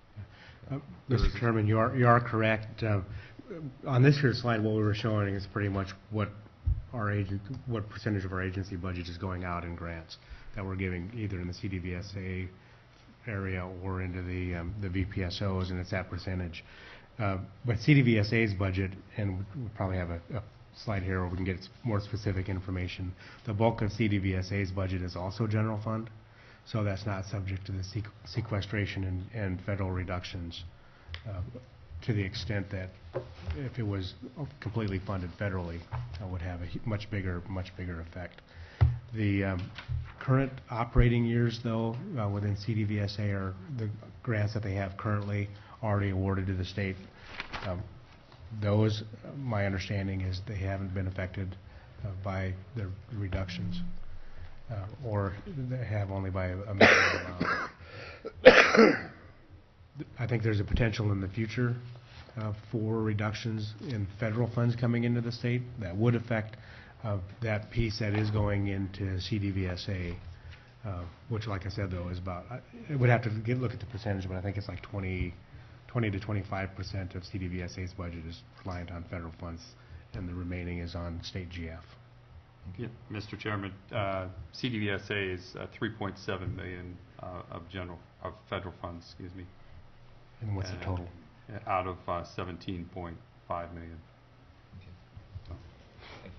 uh, Mister Chairman, you are you are correct. Uh, on this year's slide, what we were showing is pretty much what our agent, what percentage of our agency budget is going out in grants that we're giving either in the C D V S A area or into the um, the V P S Os, and it's that percentage. Uh, but C D V S A's budget, and we'll probably have a, a slide here where we can get more specific information. The bulk of C D V S A's budget is also general fund, so that's not subject to the sequ sequestration and, and federal reductions uh, to the extent that if it was completely funded federally, uh, would have a hu- much bigger, much bigger effect. The um, current operating years, though, uh, within C D V S A are the grants that they have currently already awarded to the state. Um, those, uh, my understanding is they haven't been affected uh, by the reductions, uh, or they have only by a, a minimal amount. I think there's a potential in the future uh, for reductions in federal funds coming into the state that would affect uh, that piece that is going into C D V S A, uh, which, like I said, though, is about, I- it would have to get, look at the percentage, but I think it's like twenty, twenty to twenty-five percent of C D V S A's budget is reliant on federal funds, and the remaining is on state G F. Yeah, Mister Chairman, uh, C D V S A is uh, three point seven million uh, of general, of federal funds, excuse me. And what's the And, total? uh, Out of uh, seventeen point five million. Okay. So, Thank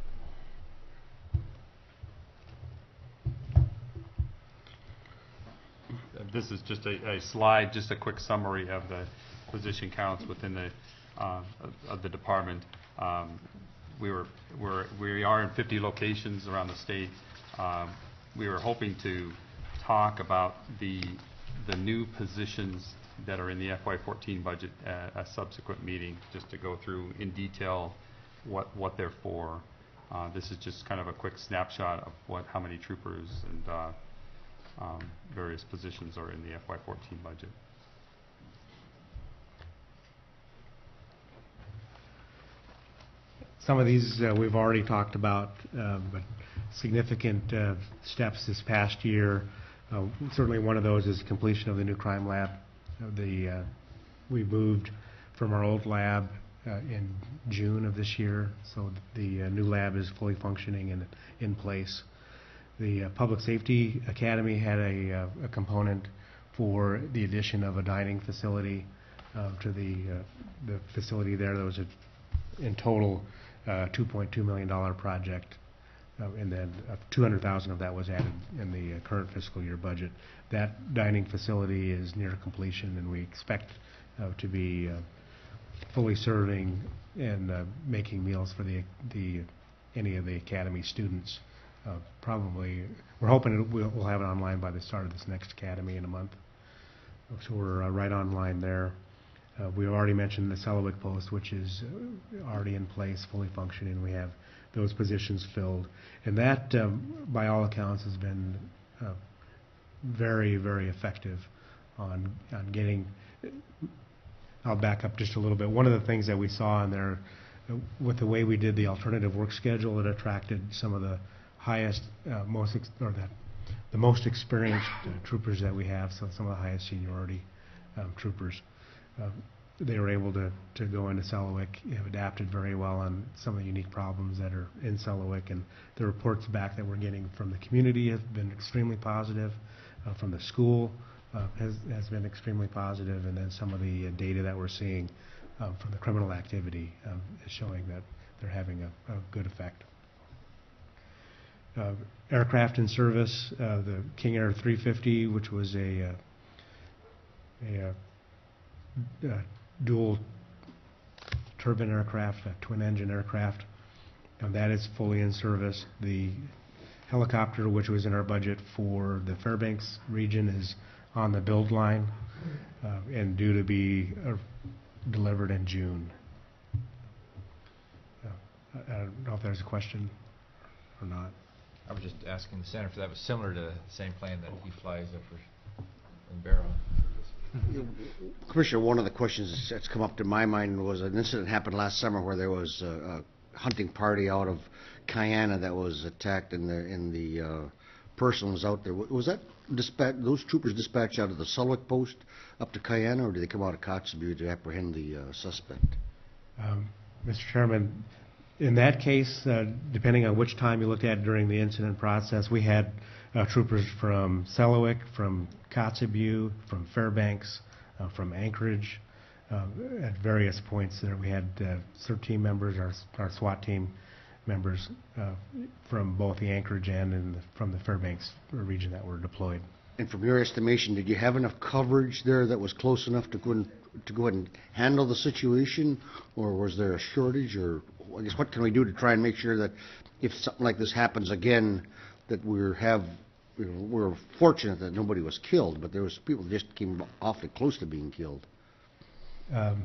you. uh, This is just a, a slide, just a quick summary of the position counts within the, uh, of- of the department. Um, We were, we're, we are in fifty locations around the state. Um, We were hoping to talk about the, the new positions that are in the F Y fourteen budget at a subsequent meeting, just to go through in detail what, what they're for. Uh, This is just kind of a quick snapshot of what, how many troopers and uh, um, various positions are in the F Y fourteen budget. Some of these uh, we've already talked about, uh, but significant uh, steps this past year. Uh, Certainly one of those is completion of the new crime lab. Uh, The, uh, we moved from our old lab uh, in June of this year, so the uh, new lab is fully functioning and in place. The uh, Public Safety Academy had a, uh, a component for the addition of a dining facility uh, to the, uh, the facility there. There was a, in total, uh, two point two million dollar project, uh, and then uh, two hundred thousand of that was added in the uh, current fiscal year budget. That dining facility is near completion, and we expect uh, to be uh, fully serving and uh, making meals for the, the, any of the academy students. Uh, Probably, we're hoping it- we'll, we'll have it online by the start of this next academy in a month. So we're uh, right online there. Uh, We already mentioned the Selawik post, which is uh, already in place, fully functioning. We have those positions filled. And that, um, by all accounts, has been uh, very, very effective on, on getting, I'll back up just a little bit. One of the things that we saw in there, uh, with the way we did the alternative work schedule, it attracted some of the highest, uh, most, ex- or the, the most experienced uh, troopers that we have, so some of the highest seniority um, troopers. Uh, They were able to, to go into Selawik, have adapted very well on some of the unique problems that are in Selawik, and the reports back that we're getting from the community have been extremely positive, uh, from the school uh, has, has been extremely positive, and then some of the uh, data that we're seeing um, from the criminal activity um, is showing that they're having a, a good effect. Uh, Aircraft in service, uh, the King Air three fifty, which was a, uh, a uh, uh, dual turbine aircraft, a twin engine aircraft, and that is fully in service. The helicopter, which was in our budget for the Fairbanks region, is on the build line uh, and due to be uh, delivered in June. Uh, I I don't know if there's a question or not. I was just asking the senator if that was similar to the same plane that he flies up for in Barrow. Commissioner, one of the questions that's come up to my mind was an incident happened last summer where there was a, a hunting party out of Guyana that was attacked, and the, and the uh, person was out there. W- Was that dispatch, those troopers dispatched out of the Selawik post up to Guyana, or did they come out of Kotzebue to apprehend the uh, suspect? Um, Mister Chairman, in that case, uh, depending on which time you looked at during the incident process, we had uh, troopers from Selawik, from Kotzebue, from Fairbanks, uh, from Anchorage. Uh, at various points there, we had uh, CERT team members, our, our SWAT team members uh, from both the Anchorage and in the, from the Fairbanks region that were deployed. And from your estimation, did you have enough coverage there that was close enough to go and, to go ahead and handle the situation? Or was there a shortage? Or I guess what can we do to try and make sure that if something like this happens again, that we have, you know, we're fortunate that nobody was killed, but there was people just came awfully close to being killed. Um,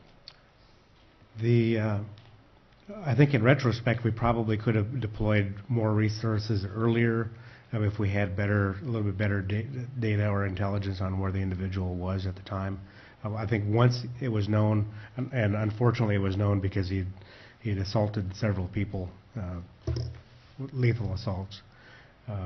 the uh, I think in retrospect we probably could have deployed more resources earlier um, if we had better, a little bit better da data or intelligence on where the individual was at the time. Uh, I think once it was known, and, and unfortunately it was known because he'd he'd assaulted several people, uh, lethal assaults. Uh,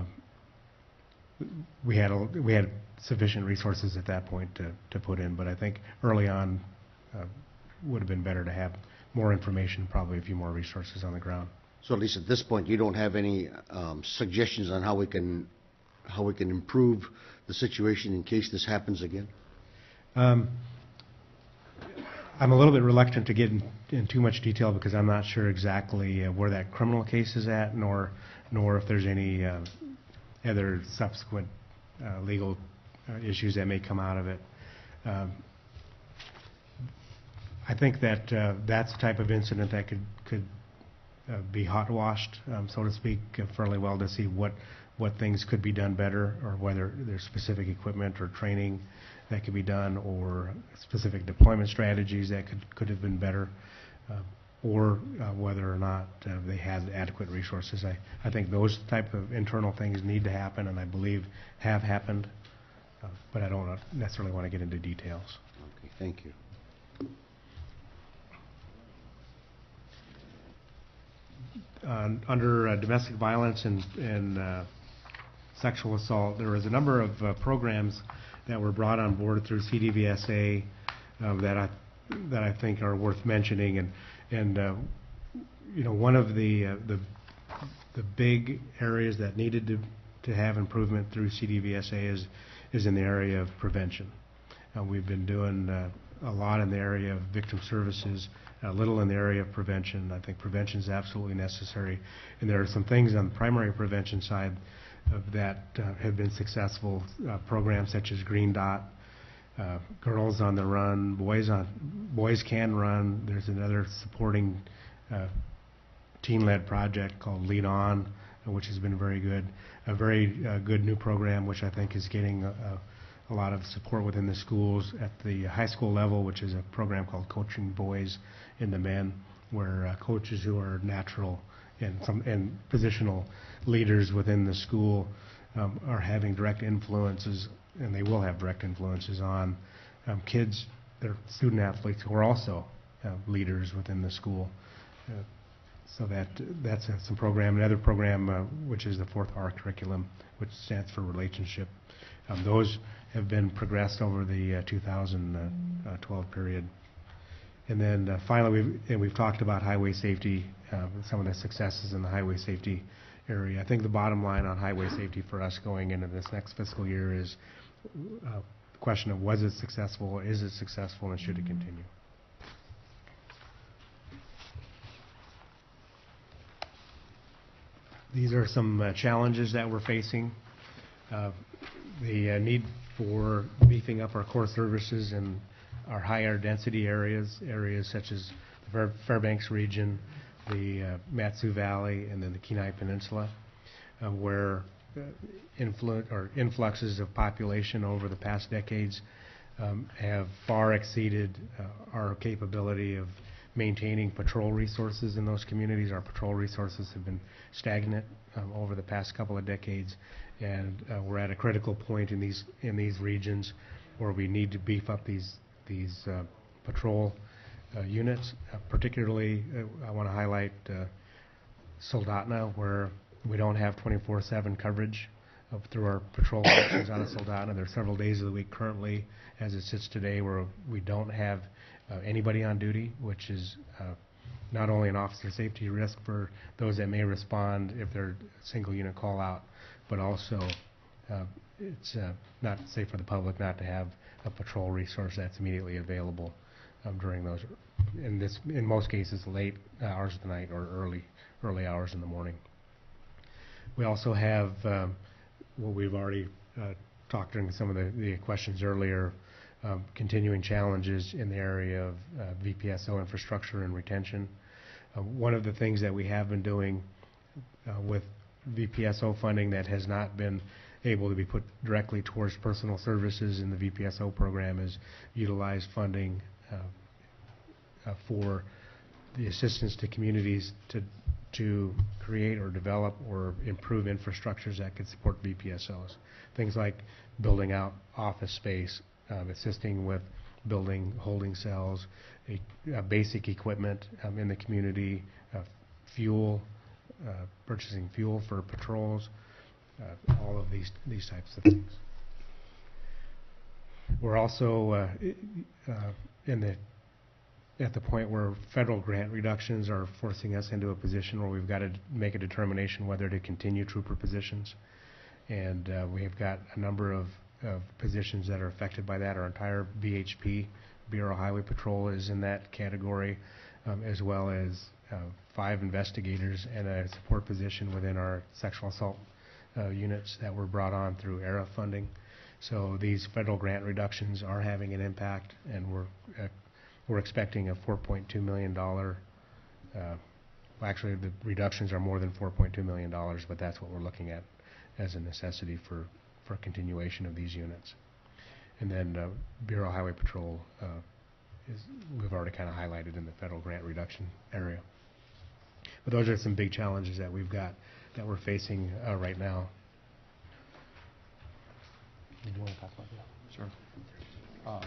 we had a, we had sufficient resources at that point to to put in, but I think early on uh, would have been better to have more information, probably a few more resources on the ground. So at least at this point, you don't have any um, suggestions on how we can how we can improve the situation in case this happens again? Um, I'm a little bit reluctant to get in, in too much detail because I'm not sure exactly uh, where that criminal case is at, nor nor if there's any uh, other subsequent uh, legal uh, issues that may come out of it. Um, I think that uh, that's the type of incident that could could uh, be hot washed, um, so to speak, uh, fairly well to see what what things could be done better, or whether there's specific equipment or training that could be done, or specific deployment strategies that could could have been better, uh, or uh, whether or not uh, they had adequate resources. I, I think those type of internal things need to happen, and I believe have happened, uh, but I don't necessarily want to get into details. Okay, thank you. Uh, under uh, domestic violence and, and uh, sexual assault, there was a number of uh, programs that were brought on board through C D V S A uh, that I that I think are worth mentioning, and and uh, you know, one of the uh, the the big areas that needed to to have improvement through C D V S A is is in the area of prevention. Uh, we've been doing uh, a lot in the area of victim services, a little in the area of prevention. I think prevention is absolutely necessary, and there are some things on the primary prevention side uh, that uh, have been successful. Uh, programs such as Green Dot, uh, Girls on the Run, Boys on Boys Can Run. There's another supporting uh, teen-led project called Lead On, uh, which has been very good. A very uh, good new program, which I think is getting a, a a lot of support within the schools at the high school level, which is a program called Coaching Boys into Men, where uh, coaches who are natural and some and positional leaders within the school um, are having direct influences, and they will have direct influences on um, kids, their student athletes who are also uh, leaders within the school. Uh, so that that's a, some program. Another program, uh, which is the fourth R curriculum, which stands for relationship. Um, those have been progressed over the uh, two thousand twelve period. And then uh, finally, we've, and we've talked about highway safety, uh, some of the successes in the highway safety area. I think the bottom line on highway safety for us going into this next fiscal year is uh, the question of was it successful, is it successful, and should it continue? These are some uh, challenges that we're facing. Uh, the uh, need for beefing up our core services in our higher density areas, areas such as the Fair, Fairbanks region, the uh, Mat-Su Valley, and then the Kenai Peninsula, uh, where uh, influ or influxes of population over the past decades um, have far exceeded uh, our capability of maintaining patrol resources in those communities. Our patrol resources have been stagnant um, over the past couple of decades, and uh, we're at a critical point in these in these regions where we need to beef up these these uh, patrol uh, units. Uh, particularly, uh, I want to highlight uh, Soldotna, where we don't have twenty-four seven coverage of, through our patrol operations out of Soldotna. There are several days of the week currently, as it sits today, where we don't have uh, anybody on duty, which is uh, not only an officer safety risk for those that may respond if they're a single unit call out, but also uh, it's uh, not safe for the public not to have a patrol resource that's immediately available um, during those, in this, in most cases, late hours of the night or early, early hours in the morning. We also have um, what we've already uh, talked during some of the, the questions earlier, um, continuing challenges in the area of uh, V P S O infrastructure and retention. Uh, one of the things that we have been doing uh, with V P S O funding that has not been able to be put directly towards personal services in the V P S O program is utilize funding uh, uh, for the assistance to communities to to create or develop or improve infrastructures that could support V P S Os. Things like building out office space, um, assisting with building holding cells, a, a basic equipment um, in the community, uh, fuel, uh, purchasing fuel for patrols, uh, all of these these types of things. We're also uh, uh, in the at the point where federal grant reductions are forcing us into a position where we've got to make a determination whether to continue trooper positions. And uh, we've got a number of, of positions that are affected by that. Our entire B H P, Bureau Highway Patrol, is in that category, um, as well as uh, five investigators and a support position within our sexual assault uh, units that were brought on through E R A funding. So these federal grant reductions are having an impact, and we're uh, We're expecting a four point two million dollars, uh, well, actually the reductions are more than four point two million dollars, but that's what we're looking at as a necessity for, for continuation of these units. And then uh, Bureau Highway Patrol, uh, is, we've already kind of highlighted in the federal grant reduction area. But those are some big challenges that we've got that we're facing uh, right now. Do you want to talk about that? Sure. Um,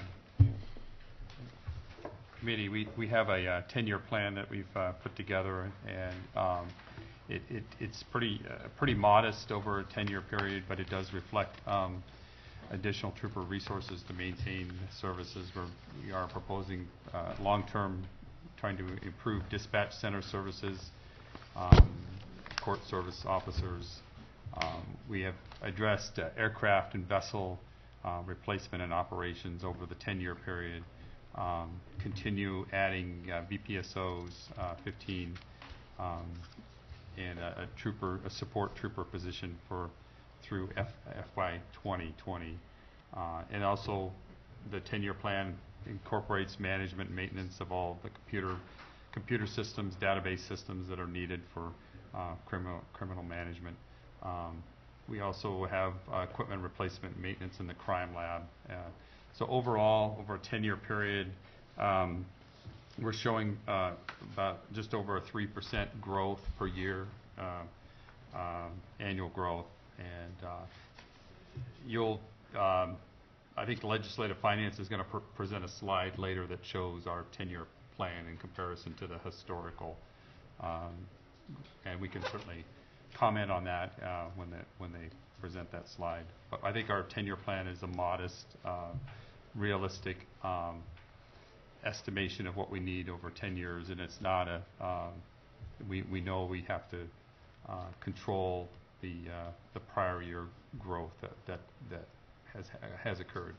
Committee, we, we have a ten-year uh, plan that we've uh, put together, and um, it, it, it's pretty uh, pretty modest over a ten-year period, but it does reflect um, additional trooper resources to maintain services. We're, we are proposing uh, long-term, trying to improve dispatch center services, um, court service officers. Um, we have addressed uh, aircraft and vessel uh, replacement and operations over the ten-year period. Um, continue adding uh, V P S Os, uh, fifteen, um, and a, a trooper, a support trooper position for through F Y twenty twenty. Uh, and also, the ten-year plan incorporates management and maintenance of all the computer computer systems, database systems that are needed for uh, criminal criminal management. Um, we also have uh, equipment replacement and maintenance in the crime lab. Uh, So overall, over a ten-year period, um, we're showing uh, about just over a three percent growth per year, uh, um, annual growth. And uh, you'll, um, I think the Legislative Finance is going to pr present a slide later that shows our ten-year plan in comparison to the historical. Um, and we can certainly comment on that uh, when, the, when they present that slide. But I think our ten-year plan is a modest, uh, realistic um, estimation of what we need over ten years, and it's not a. Um, we we know we have to uh, control the uh, the prior year growth that that that has has occurred.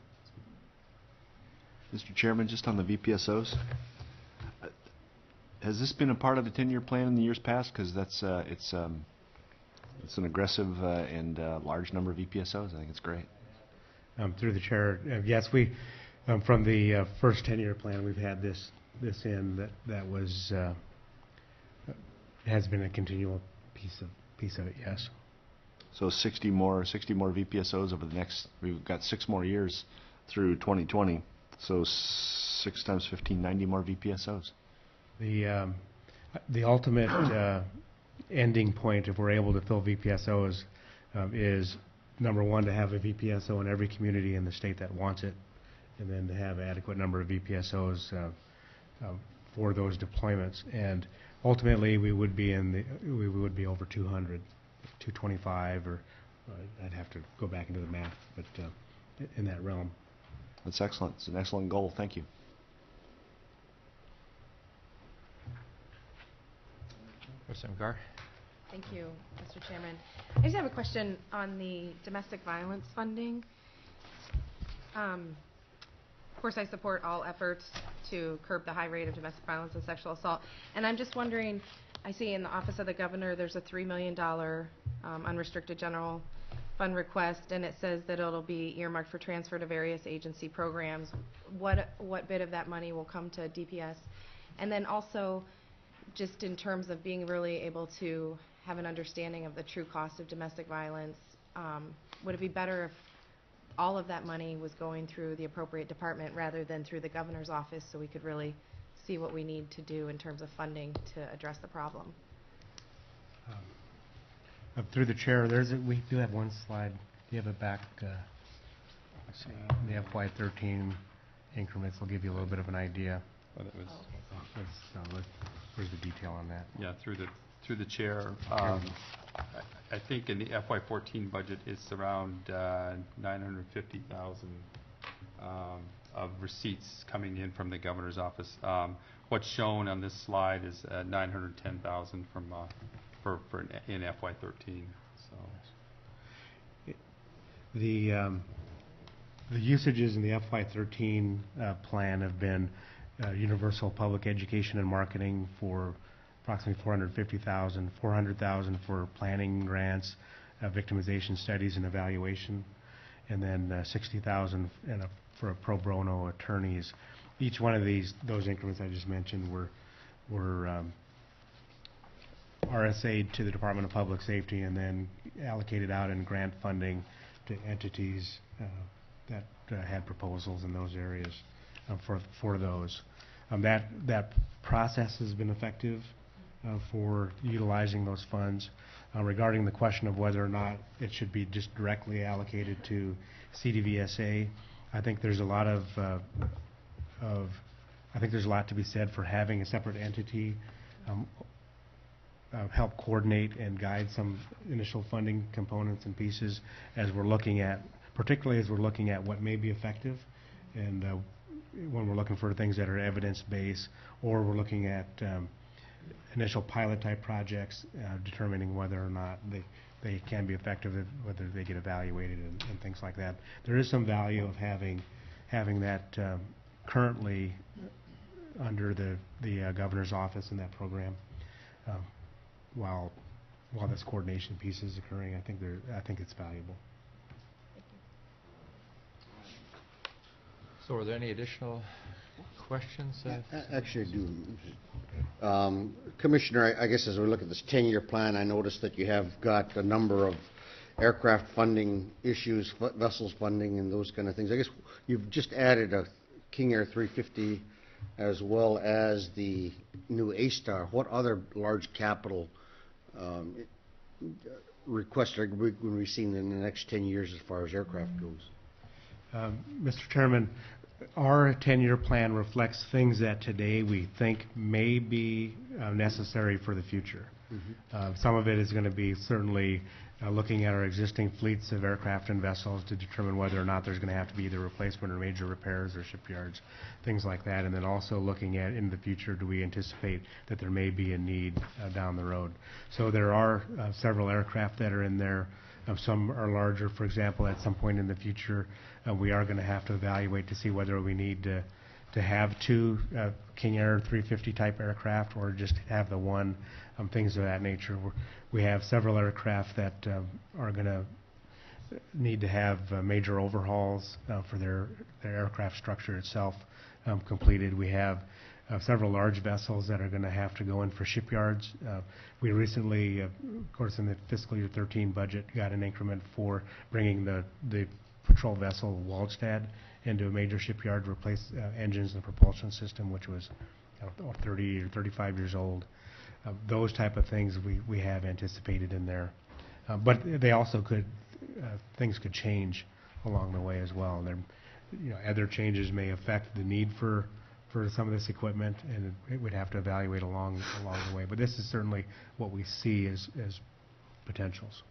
Mister Chairman, just on the V P S Os, uh, has this been a part of the ten-year plan in the years past? Because that's uh, it's. Um, It's an aggressive uh, and uh, large number of V P S Os. I think it's great. Um, through the chair, uh, yes, we um, from the uh, first ten-year plan, we've had this this in that that was uh, has been a continual piece of piece of it. Yes. So sixty more sixty more V P S Os over the next. We've got six more years through twenty twenty. So six times fifteen, ninety more V P S Os. The um, the ultimate uh, ending point, if we're able to fill V P S Os, um, is number one, to have a V P S O in every community in the state that wants it, and then to have an adequate number of V P S Os uh, uh, for those deployments. And ultimately, we would be in the we would be over two hundred, two twenty-five, or uh, I'd have to go back into the math, but uh, in that realm. That's excellent. It's an excellent goal. Thank you. Mister McGarr. Thank you, Mister Chairman. I just have a question on the domestic violence funding. Um, of course, I support all efforts to curb the high rate of domestic violence and sexual assault. And I'm just wondering, I see in the Office of the Governor there's a three million dollars um, unrestricted general fund request, and it says that it'll be earmarked for transfer to various agency programs. What, what bit of that money will come to D P S? And then also, just in terms of being really able to have an understanding of the true cost of domestic violence, um, would it be better if all of that money was going through the appropriate department rather than through the governor's office, so we could really see what we need to do in terms of funding to address the problem? Um, uh, Through the chair, there's a, we do have one slide. Do you have it back? Uh, let's see, the F Y thirteen increments will give you a little bit of an idea. But it was, Let's, uh, let- Where's the detail on that? yeah, through the, through the chair. Um, I, I think in the F Y fourteen budget, it's around uh, nine hundred fifty thousand um, of receipts coming in from the governor's office. Um, what's shown on this slide is uh, nine hundred ten thousand from uh, for for an, in F Y thirteen. So The, um, the usages in the F Y thirteen uh, plan have been uh, universal public education and marketing for approximately four hundred fifty thousand, four hundred thousand for planning grants, uh, victimization studies and evaluation, and then uh, sixty thousand in a, for a pro bono attorneys. Each one of these, those increments I just mentioned were, were um, R S A'd to the Department of Public Safety and then allocated out in grant funding to entities uh, that uh, had proposals in those areas uh, for for those. Um, that that process has been effective uh, for utilizing those funds. Uh, regarding the question of whether or not it should be just directly allocated to C D V S A, I think there's a lot of uh, of I think there's a lot to be said for having a separate entity um, uh, help coordinate and guide some initial funding components and pieces as we're looking at, particularly as we're looking at what may be effective, and uh, when we're looking for things that are evidence-based, or we're looking at um, initial pilot-type projects, uh, determining whether or not they they can be effective, whether they get evaluated and, and things like that. There is some value of having having that um, currently under the the uh, governor's office in that program, um, while while this coordination piece is occurring. I think there I think it's valuable. So are there any additional questions? uh, A- Actually, I do. Um, Commissioner, I I guess as we look at this ten-year plan, I noticed that you have got a number of aircraft funding issues, fu- vessels funding, and those kind of things. I guess you've just added a King Air three fifty as well as the new A-Star. What other large capital um, requests are we going to be seeing in the next ten years as far as aircraft goes? Um, Mister Chairman, our ten-year plan reflects things that today we think may be uh, necessary for the future. Mm-hmm. Uh, some of it is going to be certainly uh, looking at our existing fleets of aircraft and vessels to determine whether or not there's going to have to be either replacement or major repairs or shipyards, things like that. And then also looking at in the future, do we anticipate that there may be a need uh, down the road? So there are uh, several aircraft that are in there. Uh, some are larger. For example, at some point in the future, uh, we are going to have to evaluate to see whether we need to to have two uh, King Air three fifty type aircraft or just have the one, um, things of that nature. We're, we have several aircraft that um, are going to need to have uh, major overhauls uh, for their, their aircraft structure itself um, completed. We have uh, several large vessels that are going to have to go in for shipyards. Uh, we recently, uh, of course, in the fiscal year thirteen budget, got an increment for bringing the, the patrol vessel Waldstad into a major shipyard to replace uh, engines and propulsion system, which was uh, thirty or thirty-five years old. Uh, those type of things we, we have anticipated in there. Uh, but they also could, uh, things could change along the way as well. There, you know, other changes may affect the need for, for some of this equipment, and it, it would have to evaluate along, along the way. But this is certainly what we see as, as potentials.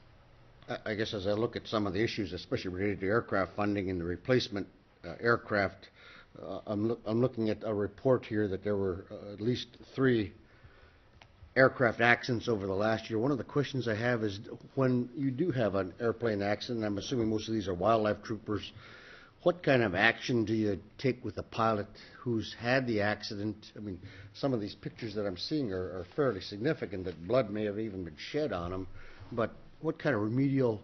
I- I guess as I look at some of the issues, especially related to aircraft funding and the replacement uh, aircraft, uh, I'm, loo- I'm looking at a report here that there were uh, at least three aircraft accidents over the last year. One of the questions I have is when you do have an airplane accident, I'm assuming most of these are wildlife troopers, what kind of action do you take with the pilot who's had the accident? I mean, some of these pictures that I'm seeing are, are fairly significant, that blood may have even been shed on them, but what kind of remedial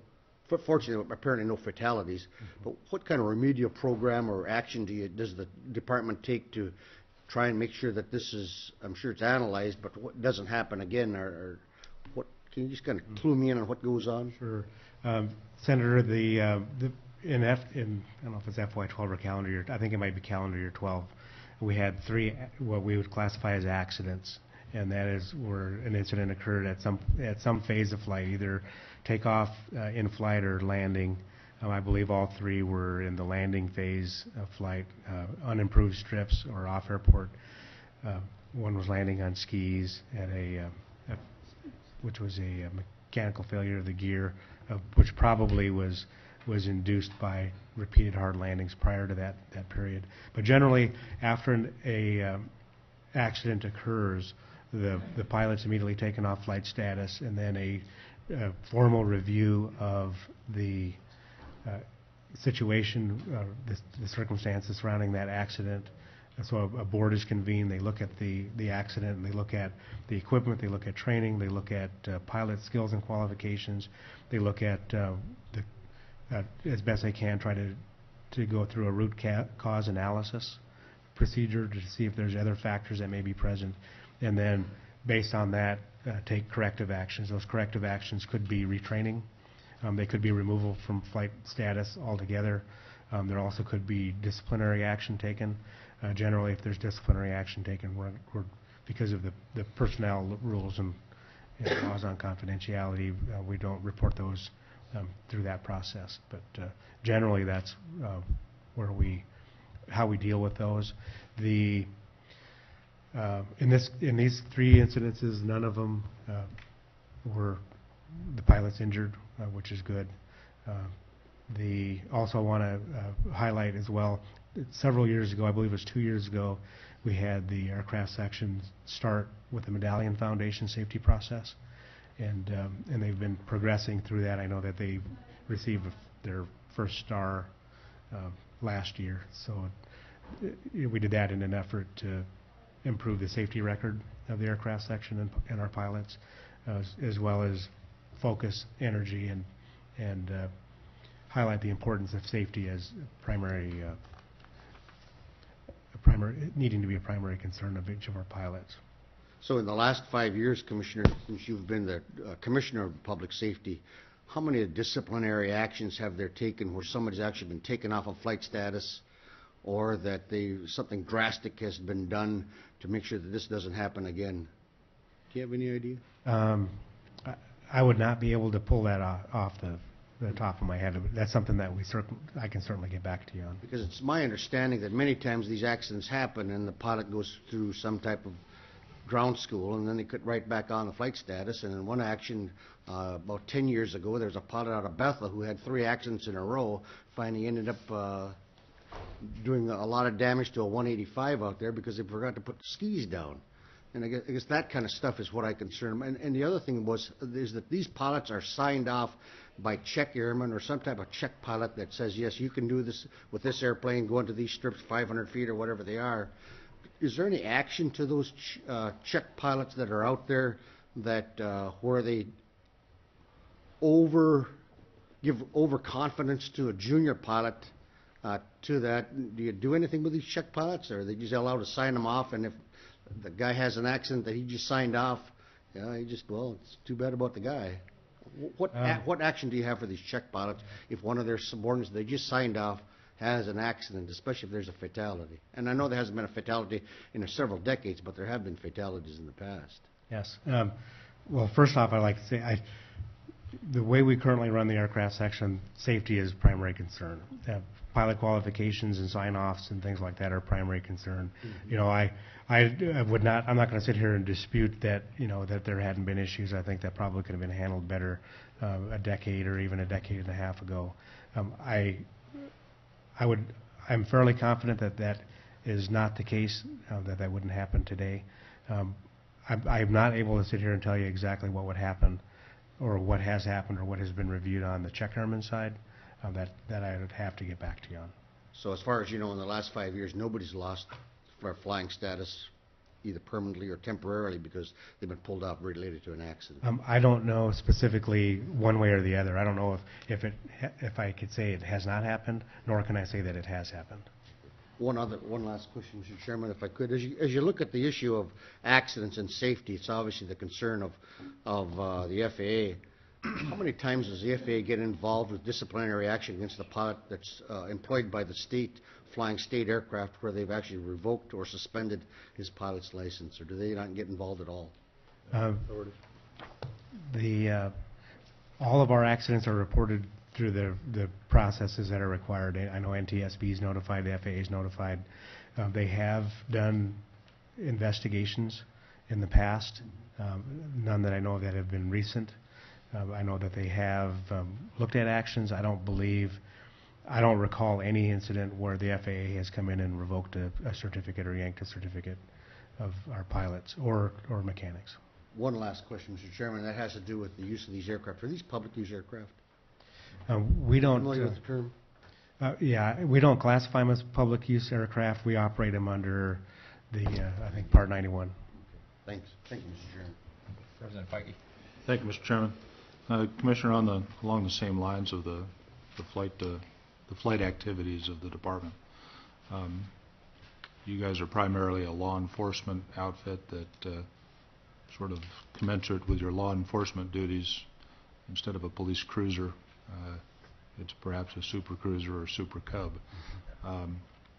for- fortunately, apparently no fatalities, but what kind of remedial program or action do you, does the department take to try and make sure that this is, I'm sure it's analyzed, but what doesn't happen again, or, or what, can you just kind of clue me in on what goes on? Sure. Um, Senator, the, uh, the, in F, in, I don't know if it's F Y twelve or calendar year, I think it might be calendar year twelve, we had three, what we would classify as accidents, and that is where an incident occurred at some, at some phase of flight, either takeoff, uh, in flight, or landing. Um, I believe all three were in the landing phase of flight, uh, unimproved strips or off airport. Uh, one was landing on skis at a, uh, at, which was a, uh mechanical failure of the gear, uh, which probably was was induced by repeated hard landings prior to that that period. But generally, after an, a um, accident occurs, the the pilot's immediately taken off flight status, and then a, a formal review of the uh, situation, uh, the, the circumstances surrounding that accident. And so a, a board is convened. They look at the the accident, and they look at the equipment. They look at training. They look at uh, pilot skills and qualifications. They look at uh, the uh, as best they can try to to go through a root ca cause analysis procedure to see if there's other factors that may be present, and then based on that, uh, take corrective actions. Those corrective actions could be retraining. Um, they could be removal from flight status altogether. Um, there also could be disciplinary action taken. Uh, generally, if there's disciplinary action taken, we're, we're, because of the, the personnel rules and, and laws on confidentiality, uh, we don't report those um, through that process. But uh, generally, that's uh, where we, how we deal with those. The uh, in this in these three incidences, none of them uh, were the pilots injured, uh, which is good. Uh, the also want to uh, highlight as well. Several years ago, I believe it was two years ago, we had the aircraft section start with the Medallion Foundation safety process, and um, and they've been progressing through that. I know that they received their first star uh, last year, so it, we did that in an effort to improve the safety record of the aircraft section and, and our pilots, uh, as well as focus energy and and uh, highlight the importance of safety as primary. Uh, Primary, needing to be a primary concern of each of our pilots. So in the last five years, Commissioner, since you've been the uh, Commissioner of Public Safety, how many disciplinary actions have there taken where somebody's actually been taken off of flight status, or that they, something drastic has been done to make sure that this doesn't happen again? Do you have any idea? Um, I, I would not be able to pull that off, off the the top of my head. That's something that we certain I can certainly get back to you on. Because it's my understanding that many times these accidents happen and the pilot goes through some type of ground school and then they get right back on the flight status. And in one action uh, about ten years ago, there was a pilot out of Bethel who had three accidents in a row. Finally ended up uh, doing a lot of damage to a one eighty-five out there because they forgot to put the skis down. And I guess, I guess that kind of stuff is what I concern. And, and the other thing was is that these pilots are signed off by check airmen or some type of check pilot that says, yes, you can do this with this airplane, go into these strips five hundred feet or whatever they are. Is there any action to those ch uh, check pilots that are out there that uh, where they over give overconfidence to a junior pilot uh, to that? Do you do anything with these check pilots, or are they just allowed to sign them off, and if the guy has an accident that he just signed off, you know, he just, well, it's too bad about the guy. What Um, a, what action do you have for these check pilots if one of their subordinates they just signed off has an accident, especially if there's a fatality? And I know there hasn't been a fatality in several decades, but there have been fatalities in the past. Yes. Um, well, first off, I'd like to say I, the way we currently run the aircraft section, safety is primary concern. Uh, pilot qualifications and sign-offs and things like that are primary concern. Mm-hmm. You know, I, I, I would not, I'm not going to sit here and dispute that, you know, that there hadn't been issues. I think that probably could have been handled better uh, a decade or even a decade and a half ago. Um, I, I would, I'm fairly confident that that is not the case, uh, that that wouldn't happen today. Um, I, I'm not able to sit here and tell you exactly what would happen or what has happened or what has been reviewed on the check airman side. Uh, that, that I would have to get back to you on. So as far as you know, in the last five years, nobody's lost for flying status either permanently or temporarily because they've been pulled out related to an accident? Um, I don't know specifically one way or the other. I don't know if, if it, ha- if I could say it has not happened, nor can I say that it has happened. One other, one last question, Mister Chairman, if I could. As you, as you look at the issue of accidents and safety, it's obviously the concern of, of uh, the F A A. How many times does the F A A get involved with disciplinary action against the pilot that's uh, employed by the state, flying state aircraft, where they've actually revoked or suspended his pilot's license, or do they not get involved at all? Uh, the, uh, all of our accidents are reported through the, the processes that are required. I know N T S B is notified, the F A A is notified. Uh, they have done investigations in the past, um, none that I know of that have been recent. Uh, I know that they have um, looked at actions. I don't believe, I don't recall any incident where the F A A has come in and revoked a, a certificate or yanked a certificate of our pilots or, or mechanics. One last question, Mister Chairman, that has to do with the use of these aircraft. Are these public use aircraft? Uh, we don't. Familiar Uh, with the term? uh, yeah, we don't classify them as public use aircraft. We operate them under the, uh, I think, Part ninety-one. Thanks. Thank you, Mister Chairman. President Feige. Thank you, Mister Chairman. Uh, Commissioner, on the, along the same lines of the, the flight, uh, the flight activities of the department, um, you guys are primarily a law enforcement outfit that uh, sort of commensurate with your law enforcement duties. Instead of a police cruiser, uh, it's perhaps a super cruiser or super cub. Um,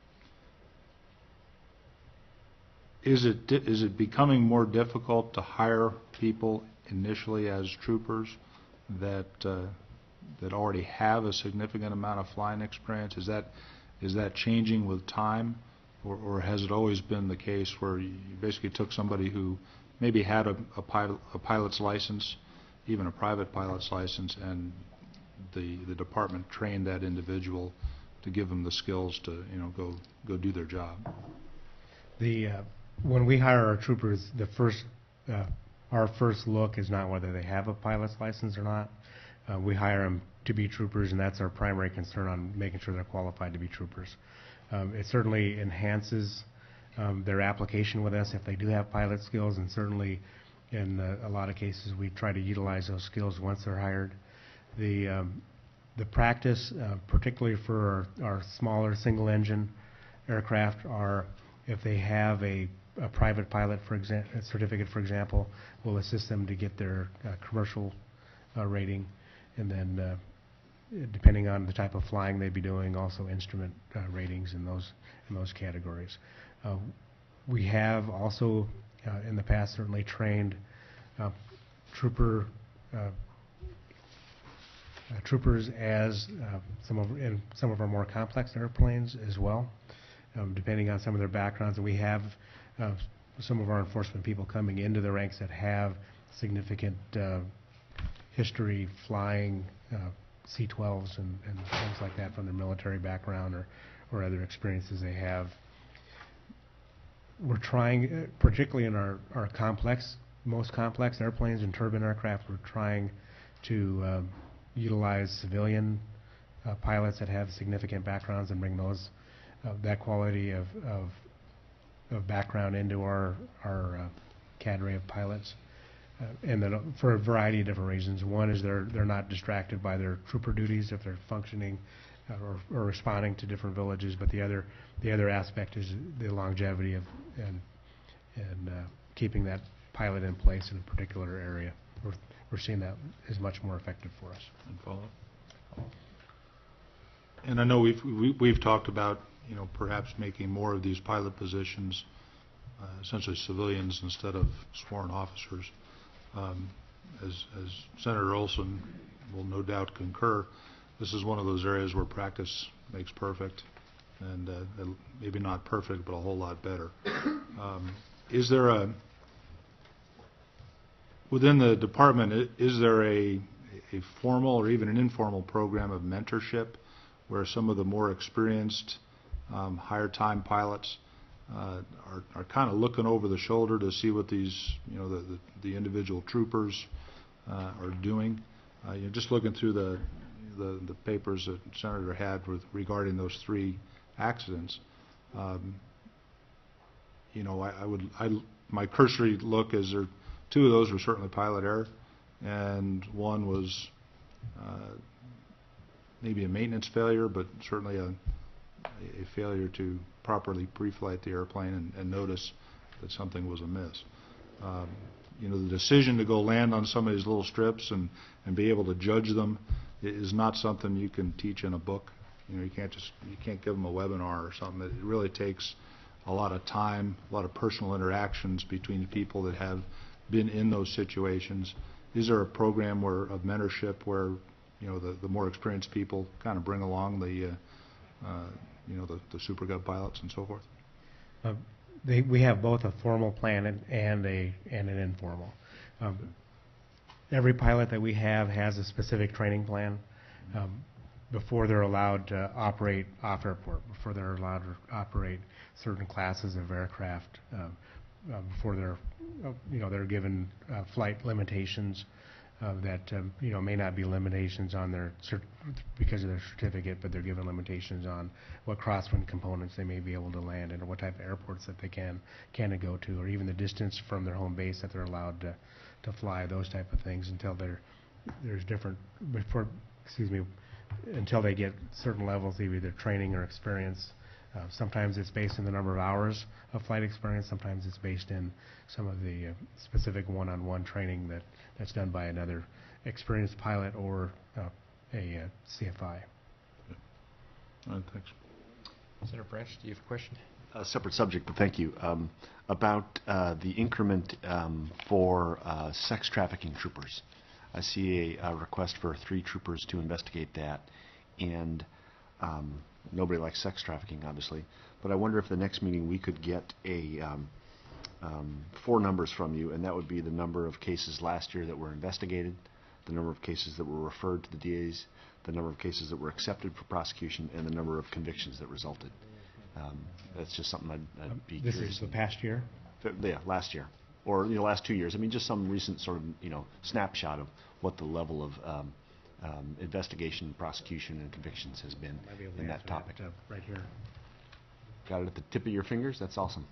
is it di- is it becoming more difficult to hire people initially as troopers that uh, that already have a significant amount of flying experience? Is that is that changing with time, or, or has it always been the case where you basically took somebody who maybe had a, a, pilot, a pilot's license, even a private pilot's license, and the the department trained that individual to give them the skills to, you know, go go do their job? The uh, when we hire our troopers, the first uh, our first look is not whether they have a pilot's license or not. Uh, we hire them to be troopers, and that's our primary concern on making sure they're qualified to be troopers. Um, it certainly enhances um, their application with us if they do have pilot skills, and certainly in uh, a lot of cases we try to utilize those skills once they're hired. The um, the practice, uh, particularly for our, our smaller single-engine aircraft, are if they have a, a private pilot, for example, a certificate, for example, we'll assist them to get their uh, commercial uh, rating, and then uh, depending on the type of flying they'd be doing, also instrument uh, ratings in those in those categories. Uh, we have also uh, in the past certainly trained uh, trooper uh, Uh, troopers as uh, some of in some of our more complex airplanes as well, um, depending on some of their backgrounds. And we have uh, some of our enforcement people coming into the ranks that have significant uh, history flying uh, C twelves and, and things like that from their military background or, or other experiences they have. We're trying, uh, particularly in our, our complex, most complex airplanes and turbine aircraft, we're trying to uh, utilize civilian uh, pilots that have significant backgrounds and bring those uh, that quality of, of of background into our our uh, cadre of pilots, uh, and then uh, for a variety of different reasons. One is they're they're not distracted by their trooper duties if they're functioning uh, or, or responding to different villages. But the other the other aspect is the longevity of and and uh, keeping that pilot in place in a particular area. We're, we're seeing that is much more effective for us. And follow up. And I know we've we, we've talked about, you know, perhaps making more of these pilot positions uh, essentially civilians instead of sworn officers. Um, as, as Senator Olson will no doubt concur, this is one of those areas where practice makes perfect, and uh, maybe not perfect, but a whole lot better. Um, is there a Within the department, i- is there a, a formal or even an informal program of mentorship where some of the more experienced um, higher time pilots uh, are, are kind of looking over the shoulder to see what these, you know, the, the, the individual troopers uh, are doing? Uh, you're just looking through the, the, the papers that the Senator had with regarding those three accidents. Um, you know, I, I would, I, my cursory look is there, two of those were certainly pilot error, and one was uh, maybe a maintenance failure, but certainly a, a failure to properly pre-flight the airplane and, and notice that something was amiss. Um, you know, the decision to go land on some of these little strips and, and be able to judge them i- is not something you can teach in a book. You know, you can't just, you can't give them a webinar or something. It really takes a lot of time, a lot of personal interactions between the people that have been in those situations. Is there a program where, of mentorship where, you know, the, the more experienced people kind of bring along the, uh, uh, you know, the, the Super Gov pilots and so forth? Uh, They, we have both a formal plan and, and a and an informal. Um, every pilot that we have has a specific training plan um, before they're allowed to operate off airport, before they're allowed to operate certain classes of aircraft, uh, uh, before they're uh, you know they're given uh, flight limitations uh, that um, you know may not be limitations on their cert because of their certificate, but they're given limitations on what crosswind components they may be able to land in, or what type of airports that they can can go to, or even the distance from their home base that they're allowed to to fly, those type of things until they're there's different before excuse me until they get certain levels of either training or experience. Uh, sometimes it's based on the number of hours of flight experience. Sometimes it's based in some of the uh, specific one-on-one training that that's done by another experienced pilot or uh, a uh, C F I. All right, thanks. Senator Branch, do you have a question? A separate subject, but thank you. Um, about uh, the increment um, for uh, sex trafficking troopers. I see a, a request for three troopers to investigate that, and um, nobody likes sex trafficking, obviously. But I wonder if the next meeting we could get a um, um, four numbers from you, and that would be the number of cases last year that were investigated, the number of cases that were referred to the D As, the number of cases that were accepted for prosecution, and the number of convictions that resulted. Um, that's just something I'd, I'd be This curious. is the past year? Th- Yeah, last year, or you know, last two years. I mean, just some recent sort of you know snapshot of what the level of um, um, investigation, prosecution, and convictions has been Might be able to in that answer topic. uh, right here. Got it at the tip of your fingers? That's awesome.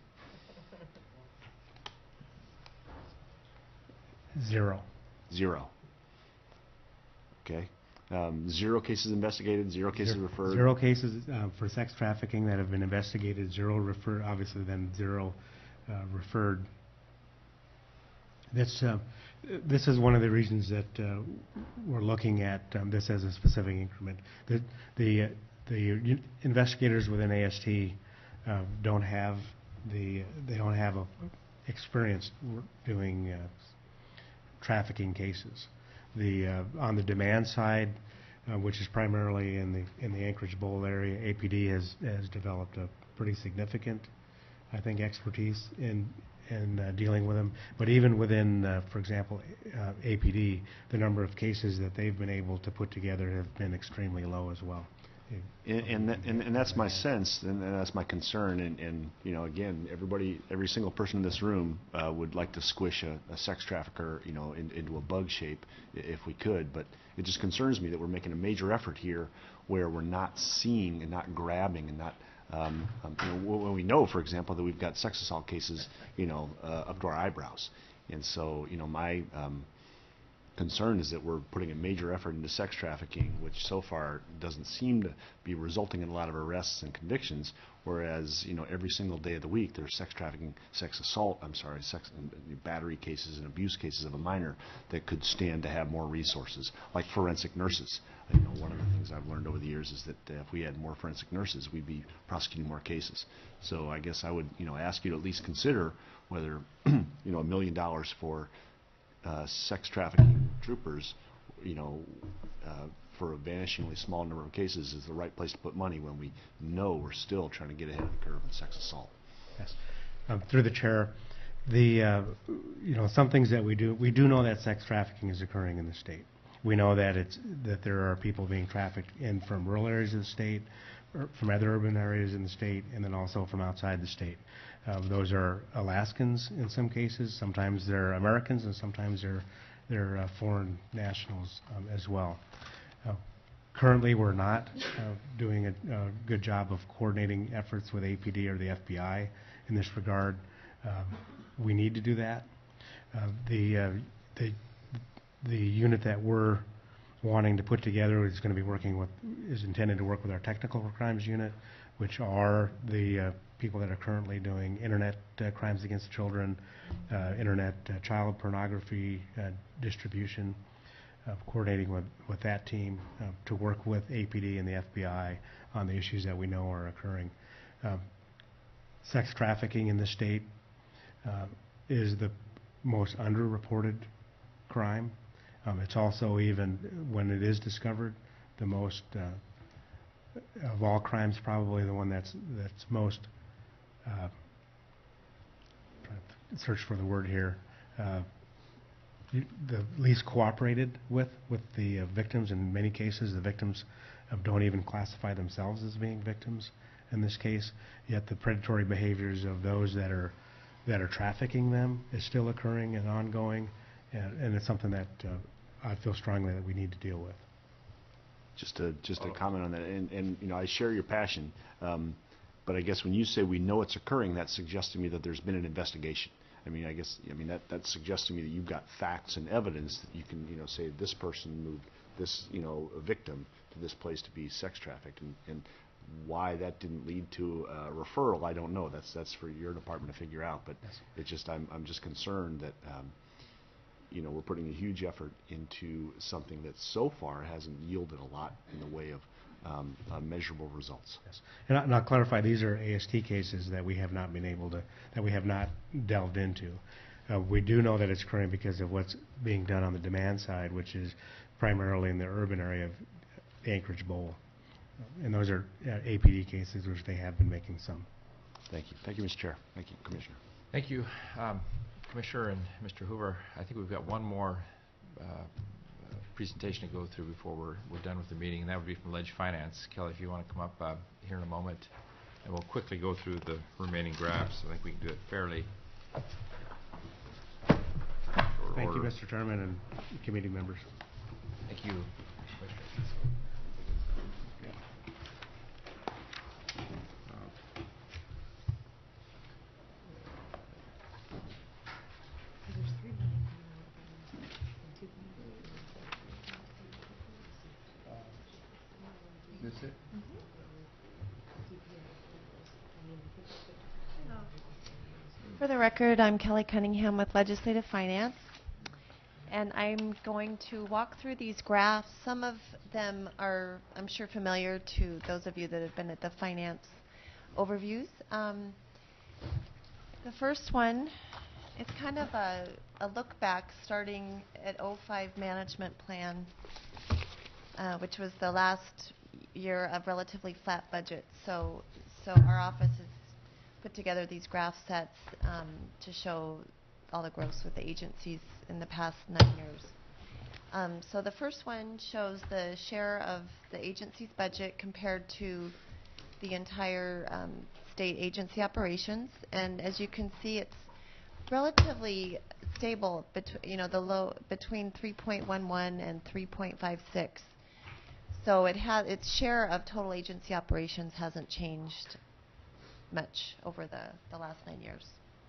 Zero. Zero. Okay. Um, zero cases investigated, zero cases Zero- referred. Zero cases uh, for sex trafficking that have been investigated, zero referred, obviously then zero uh, referred. That's, uh, this is one of the reasons that uh, we're looking at um, this as a specific increment. The, the, uh, the u- investigators within A S T uh, don't have the, they don't have a experience w- doing uh, trafficking cases. The, uh, on the demand side, uh, which is primarily in the in the Anchorage Bowl area, A P D has has developed a pretty significant, I think, expertise in in uh, dealing with them. But even within, uh, for example, uh, A P D, the number of cases that they've been able to put together have been extremely low as well. And, and, that, and, and that's my sense, and, and that's my concern. And, and you know, again, everybody, every single person in this room uh, would like to squish a, a sex trafficker, you know, in, into a bug shape i- if we could. But it just concerns me that we're making a major effort here, where we're not seeing and not grabbing and not. Um, um, you know, when we know, for example, that we've got sex assault cases, you know, uh, up to our eyebrows. And so, you know, my um, concern is that we're putting a major effort into sex trafficking, which so far doesn't seem to be resulting in a lot of arrests and convictions, whereas, you know, every single day of the week there's sex trafficking, sex assault, I'm sorry, sex and battery cases and abuse cases of a minor that could stand to have more resources, like forensic nurses. You know, one of the things I've learned over the years is that uh, if we had more forensic nurses, we'd be prosecuting more cases. So I guess I would, you know, ask you to at least consider whether, you know, a million dollars for Uh, sex trafficking troopers, you know, uh, for a vanishingly small number of cases is the right place to put money when we know we're still trying to get ahead of the curve in sex assault. Yes. Um, through the chair, the uh, you know some things that we do we do know that sex trafficking is occurring in the state. We know that it's that there are people being trafficked in from rural areas of the state, or from other urban areas in the state, and then also from outside the state. Uh, those are Alaskans in some cases. Sometimes they're Americans, and sometimes they're they're uh, foreign nationals um, as well. Uh, currently, we're not uh, doing a, a good job of coordinating efforts with A P D or the F B I in this regard. Um, we need to do that. Uh, the, uh, the the unit that we're wanting to put together is going to be working with is intended to work with our technical crimes unit, which are the uh, people that are currently doing internet uh, crimes against children, uh, internet uh, child pornography uh, distribution, uh, coordinating with, with that team uh, to work with A P D and the F B I on the issues that we know are occurring. Uh, sex trafficking in the state uh, is the most underreported crime. Um, it's also, even when it is discovered, the most uh, of all crimes, probably the one that's that's most uh, trying to search for the word here, uh, the least cooperated with with the uh, victims. In many cases, the victims uh, don't even classify themselves as being victims in this case, yet the predatory behaviors of those that are that are trafficking them is still occurring and ongoing, and, and it's something that uh, I feel strongly that we need to deal with. Just a just a comment on that, and, and you know, I share your passion, um, but I guess when you say we know it's occurring, that suggests to me that there's been an investigation. I mean, I guess I mean that that suggests to me that you've got facts and evidence that you can you know say this person moved this you know a victim to this place to be sex trafficked, and, and why that didn't lead to a referral, I don't know. That's that's for your department to figure out. But yes. It's just I'm I'm just concerned that. Um, you know, we're putting a huge effort into something that so far hasn't yielded a lot in the way of um, uh, measurable results. Yes. And, I, and I'll clarify, these are A S T cases that we have not been able to, that we have not delved into. Uh, we do know that it's occurring because of what's being done on the demand side, which is primarily in the urban area of the Anchorage Bowl. And those are uh, A P D cases, which they have been making some. Thank you. Thank you, Mister Chair. Thank you, Commissioner. Thank you. Um, Commissioner and Mister Hoover, I think we've got one more uh, presentation to go through before we're, we're done with the meeting, and that would be from Ledge Finance. Kelly, if you want to come up uh, here in a moment, and we'll quickly go through the remaining graphs. I think we can do it fairly. Thank you, Mister Chairman and committee members. Thank you. For the record, I'm Kelly Cunningham with Legislative Finance, and I'm going to walk through these graphs. Some of them are, I'm sure, familiar to those of you that have been at the finance overviews. Um, the first one, it's kind of a, a look back starting at oh five management plan, uh, which was the last year of relatively flat budget. So, so our office has put together these graph sets um, to show all the growth with the agencies in the past nine years. Um, so the first one shows the share of the agency's budget compared to the entire um, state agency operations, and as you can see, it's relatively stable. Bet- you know, the low between three point one one and three point five six. So it has its share of total agency operations hasn't changed much over the, the last nine years.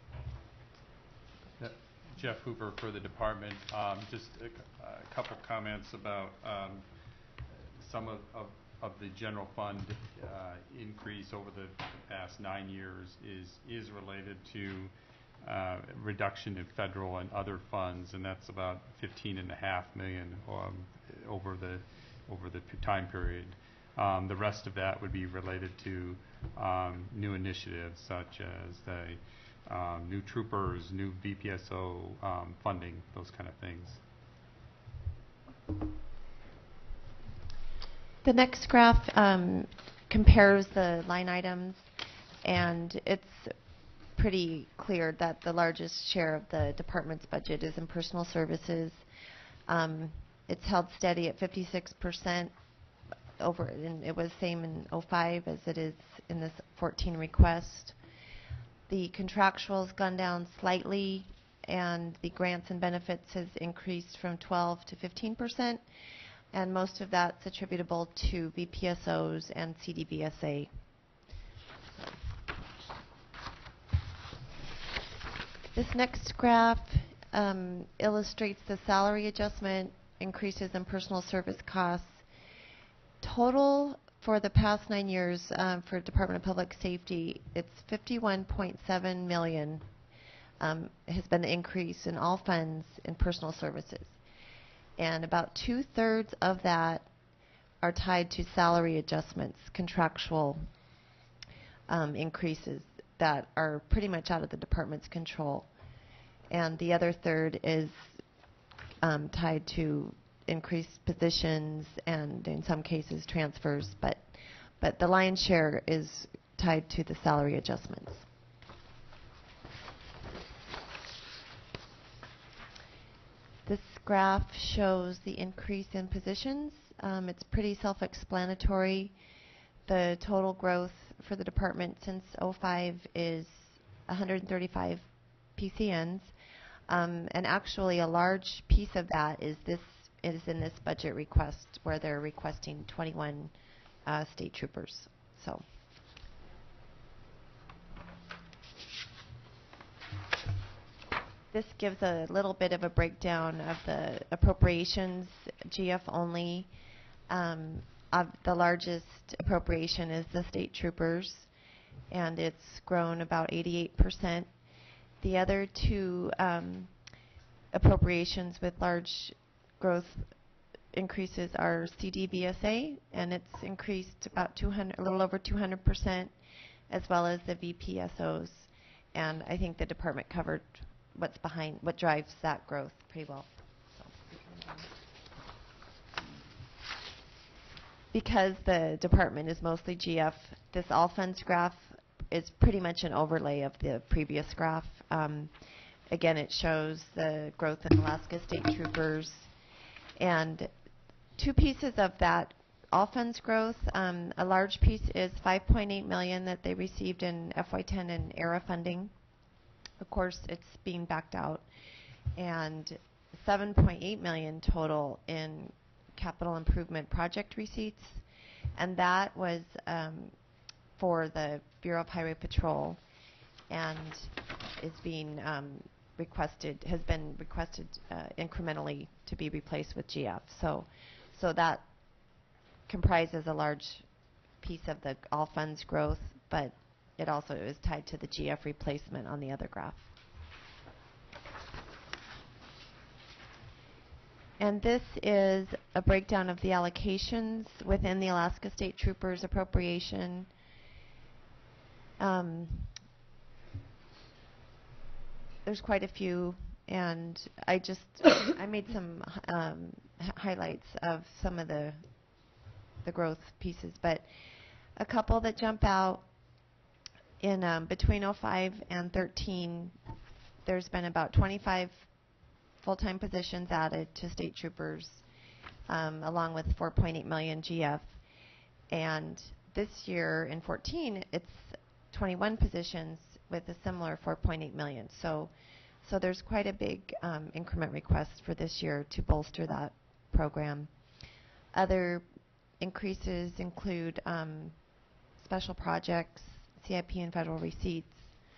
Uh, Jeff Hoover for the department. Um, just a, a couple comments about um, some of, of, of the general fund uh, increase over the, the past nine years is is related to uh, reduction in federal and other funds, and that's about fifteen and a half million um, over the over the time period. Um, the rest of that would be related to um, new initiatives such as the um, new troopers, new V P S O um, funding, those kind of things. The next graph um, compares the line items, and it's pretty clear that the largest share of the department's budget is in personal services. Um, it's held steady at fifty-six percent. Over, and it was same in oh five as it is in this fourteen request. The contractual's gone down slightly, and the grants and benefits has increased from twelve to fifteen percent, and most of that's attributable to V P S Os and C D B S A. This next graph um, illustrates the salary adjustment increases in personal service costs. Total for the past nine years um, for Department of Public Safety, it's fifty-one point seven million um, has been the increase in all funds in personal services. And about two-thirds of that are tied to salary adjustments, contractual um, increases that are pretty much out of the department's control. And the other third is um, tied to increased positions and in some cases transfers, but but the lion's share is tied to the salary adjustments. This graph shows the increase in positions. Um, it's pretty self-explanatory. The total growth for the department since oh five is one hundred thirty-five P C Ns, um, and actually a large piece of that is this is in this budget request where they're requesting twenty-one uh, state troopers. So. This gives a little bit of a breakdown of the appropriations, G F only. Um, of the largest appropriation is the state troopers, and it's grown about eighty-eight percent. The other two um, appropriations with large growth increases are C D V S A, and it's increased about two hundred, a little over two hundred percent, as well as the V P S Os. And I think the department covered what's behind, what drives that growth pretty well. So. Because the department is mostly G F, this all funds graph is pretty much an overlay of the previous graph. Um, again, it shows the growth in Alaska State Troopers, and two pieces of that all funds growth. Um, a large piece is five point eight million dollars that they received in F Y ten in ERA funding. Of course, it's being backed out, and seven point eight million dollars total in capital improvement project receipts, and that was um, for the Bureau of Highway Patrol, and is being um, requested, has been requested uh, incrementally to be replaced with G F. So, so that comprises a large piece of the all funds growth, but it also is tied to the G F replacement on the other graph. And this is a breakdown of the allocations within the Alaska State Troopers appropriation. Um, there's quite a few, and I just I made some um, h highlights of some of the the growth pieces, but a couple that jump out. In um, between oh five and thirteen, there's been about twenty-five full-time positions added to state troopers, um, along with four point eight million G F. And this year in fourteen, it's twenty-one positions with a similar four point eight million. So, so there's quite a big um, increment request for this year to bolster that program. Other increases include um, special projects, C I P and federal receipts,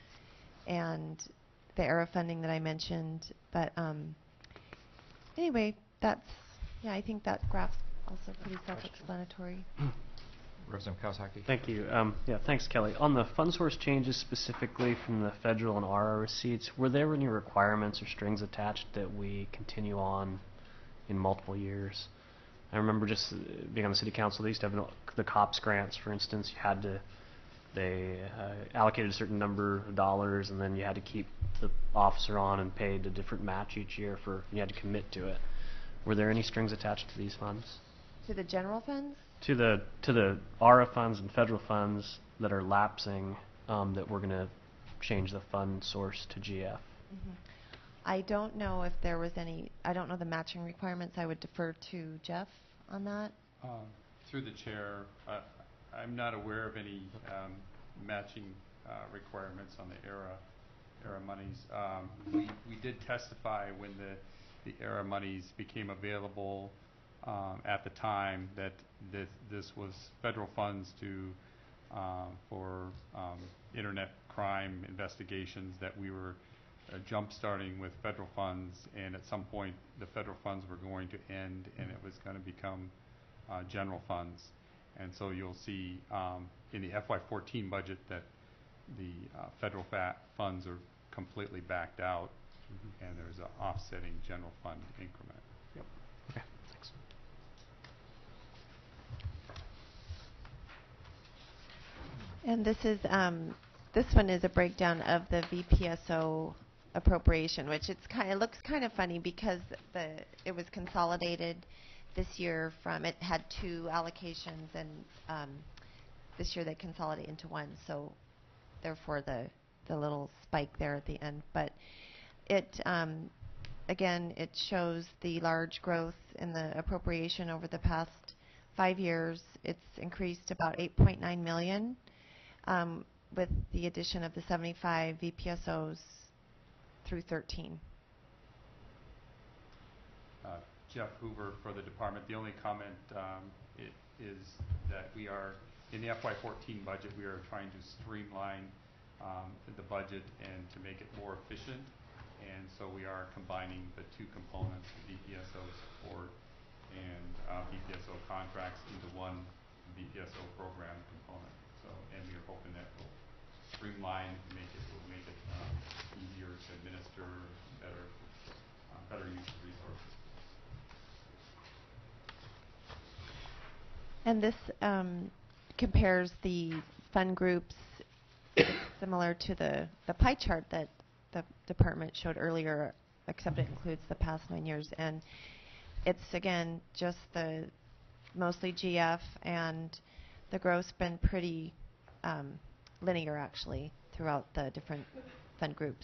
and the ERA funding that I mentioned. But um, anyway, that's, yeah, I think that graph's also pretty self-explanatory. Representative Kawasaki. Thank you. Um, yeah, thanks, Kelly. On the fund source changes specifically from the federal and A R A receipts, were there any requirements or strings attached that we continue on in multiple years? I remember just uh, being on the city council, they used to have an, the COPS grants, for instance. You had to They uh, allocated a certain number of dollars, and then you had to keep the officer on and paid a different match each year for, you had to commit to it. Were there any strings attached to these funds? To the general funds? To the to the A R A funds and federal funds that are lapsing, um, that we're going to change the fund source to G F. Mm-hmm. I don't know if there was any, I don't know the matching requirements. I would defer to Jeff on that. Um, through the chair, uh, I'm not aware of any um, matching uh, requirements on the ERA ERA monies. Um, we, we did testify when the, the ERA monies became available um, at the time that this, this was federal funds to um, for um, internet crime investigations that we were uh, jump-starting with federal funds, and at some point, the federal funds were going to end, and it was going to become uh, general funds. And so you'll see um, in the F Y fourteen budget that the uh, federal fa funds are completely backed out, mm-hmm. and there's an offsetting general fund increment. Yep. Okay. Thanks. And this is um, this one is a breakdown of the V P S O appropriation, which it's kind of looks kind of funny because the it was consolidated this year from it had two allocations, and um, this year they consolidate into one. So therefore the the little spike there at the end. But it um, again it shows the large growth in the appropriation over the past five years. It's increased about eight point nine million. Um, with the addition of the seventy-five V P S Os through thirteen. Uh, Jeff Hoover for the department. The only comment um, it is that we are, in the F Y fourteen budget, we are trying to streamline um, the budget and to make it more efficient. And so we are combining the two components, the V P S O support and uh, V P S O contracts, into one V P S O program component. So, and we are hoping that will streamline, make it will make it um, easier to administer, better, uh, better use of resources. And this um, compares the fund groups similar to the the pie chart that the department showed earlier, except it includes the past nine years. And it's again just the mostly G F, and the growth's been pretty um, linear actually throughout the different fund groups.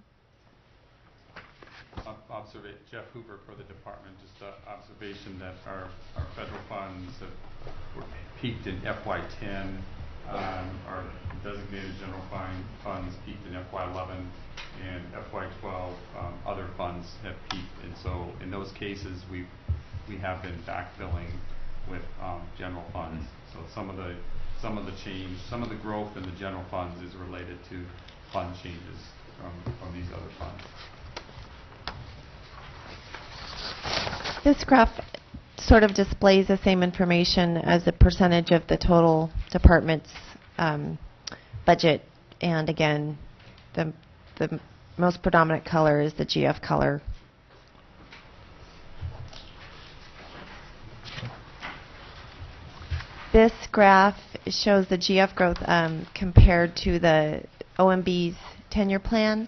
Uh, observa Jeff Hoover for the department. Just uh, observation that our, our federal funds have were peaked in F Y ten. Um, our designated general fund funds peaked in F Y eleven, and F Y twelve um, other funds have peaked. And so in those cases, we we have been backfilling with um, general funds. So some of the some of the change, some of the growth in the general funds is related to fund changes from from these other funds. This graph sort of displays the same information as a percentage of the total department's um, budget, and again, the the most predominant color is the G F color. This graph shows the G F growth um, compared to the O M B's ten-year plan,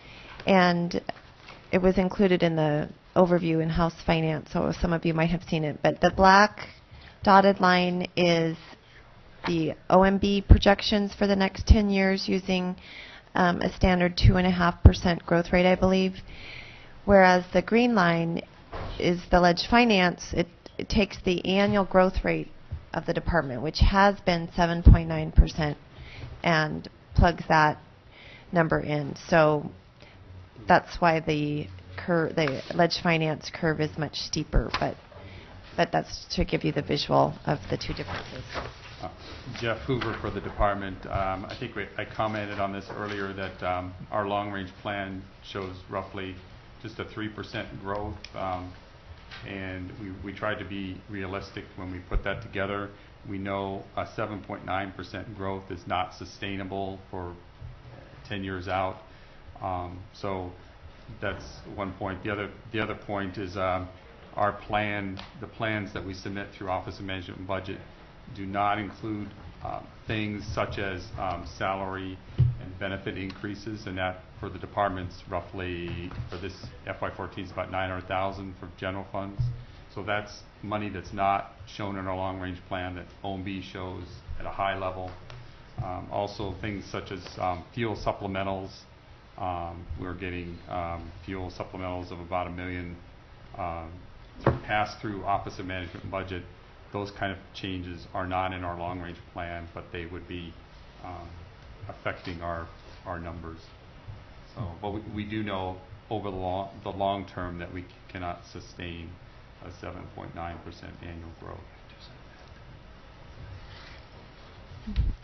and it was included in the overview in House Finance, so some of you might have seen it. But the black dotted line is the O M B projections for the next ten years using um, a standard two point five percent growth rate, I believe, whereas the green line is the Ledge Finance. It, it takes the annual growth rate of the department, which has been seven point nine percent, and plugs that number in. So that's why the curve, the Ledge Finance curve is much steeper, but but that's to give you the visual of the two differences. Uh, Jeff Hoover for the department. Um, I think we, I commented on this earlier that um, our long-range plan shows roughly just a three percent growth, um, and we, we tried to be realistic when we put that together. We know a seven point nine percent growth is not sustainable for ten years out. Um, so that's one point. The other the other point is um, our plan, the plans that we submit through Office of Management and Budget do not include uh, things such as um, salary and benefit increases, and that for the departments roughly for this F Y fourteen is about nine hundred thousand for general funds. So that's money that's not shown in our long-range plan that O M B shows at a high level. Um, also things such as um, fuel supplementals. Um, we're getting um, fuel supplementals of about a million um, passed through Office of Management and Budget. Those kind of changes are not in our long-range plan, but they would be um, affecting our our numbers. So, but we, we do know over the long the long term that we c cannot sustain a seven point nine percent annual growth.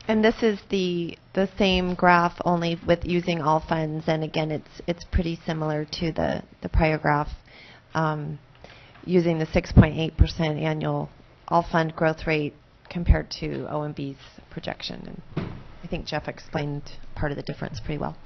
And this is the the same graph, only with using all funds. And again, it's it's pretty similar to the the prior graph, um, using the six point eight percent annual all fund growth rate compared to O M B's projection. And I think Jeff explained part of the difference pretty well.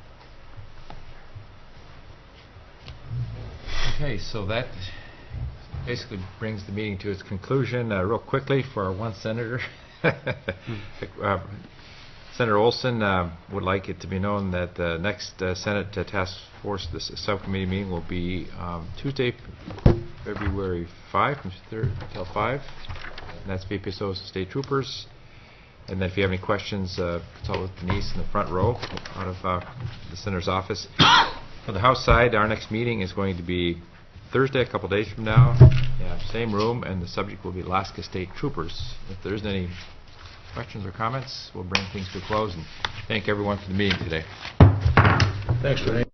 Okay, so that basically brings the meeting to its conclusion. Uh, real quickly, for our one senator, uh, Senator Olson uh, would like it to be known that the next uh, Senate uh, Task Force, this subcommittee meeting, will be um, Tuesday, February fifth, from third till five. And that's V P S Os and State Troopers. And then if you have any questions, uh, consult with Denise in the front row out of uh, the Senator's office. For the House side, our next meeting is going to be Thursday, a couple days from now. Yeah, same room, and the subject will be Alaska State Troopers. If there isn't any questions or comments, we'll bring things to a close and thank everyone for the meeting today. Thanks, Renee.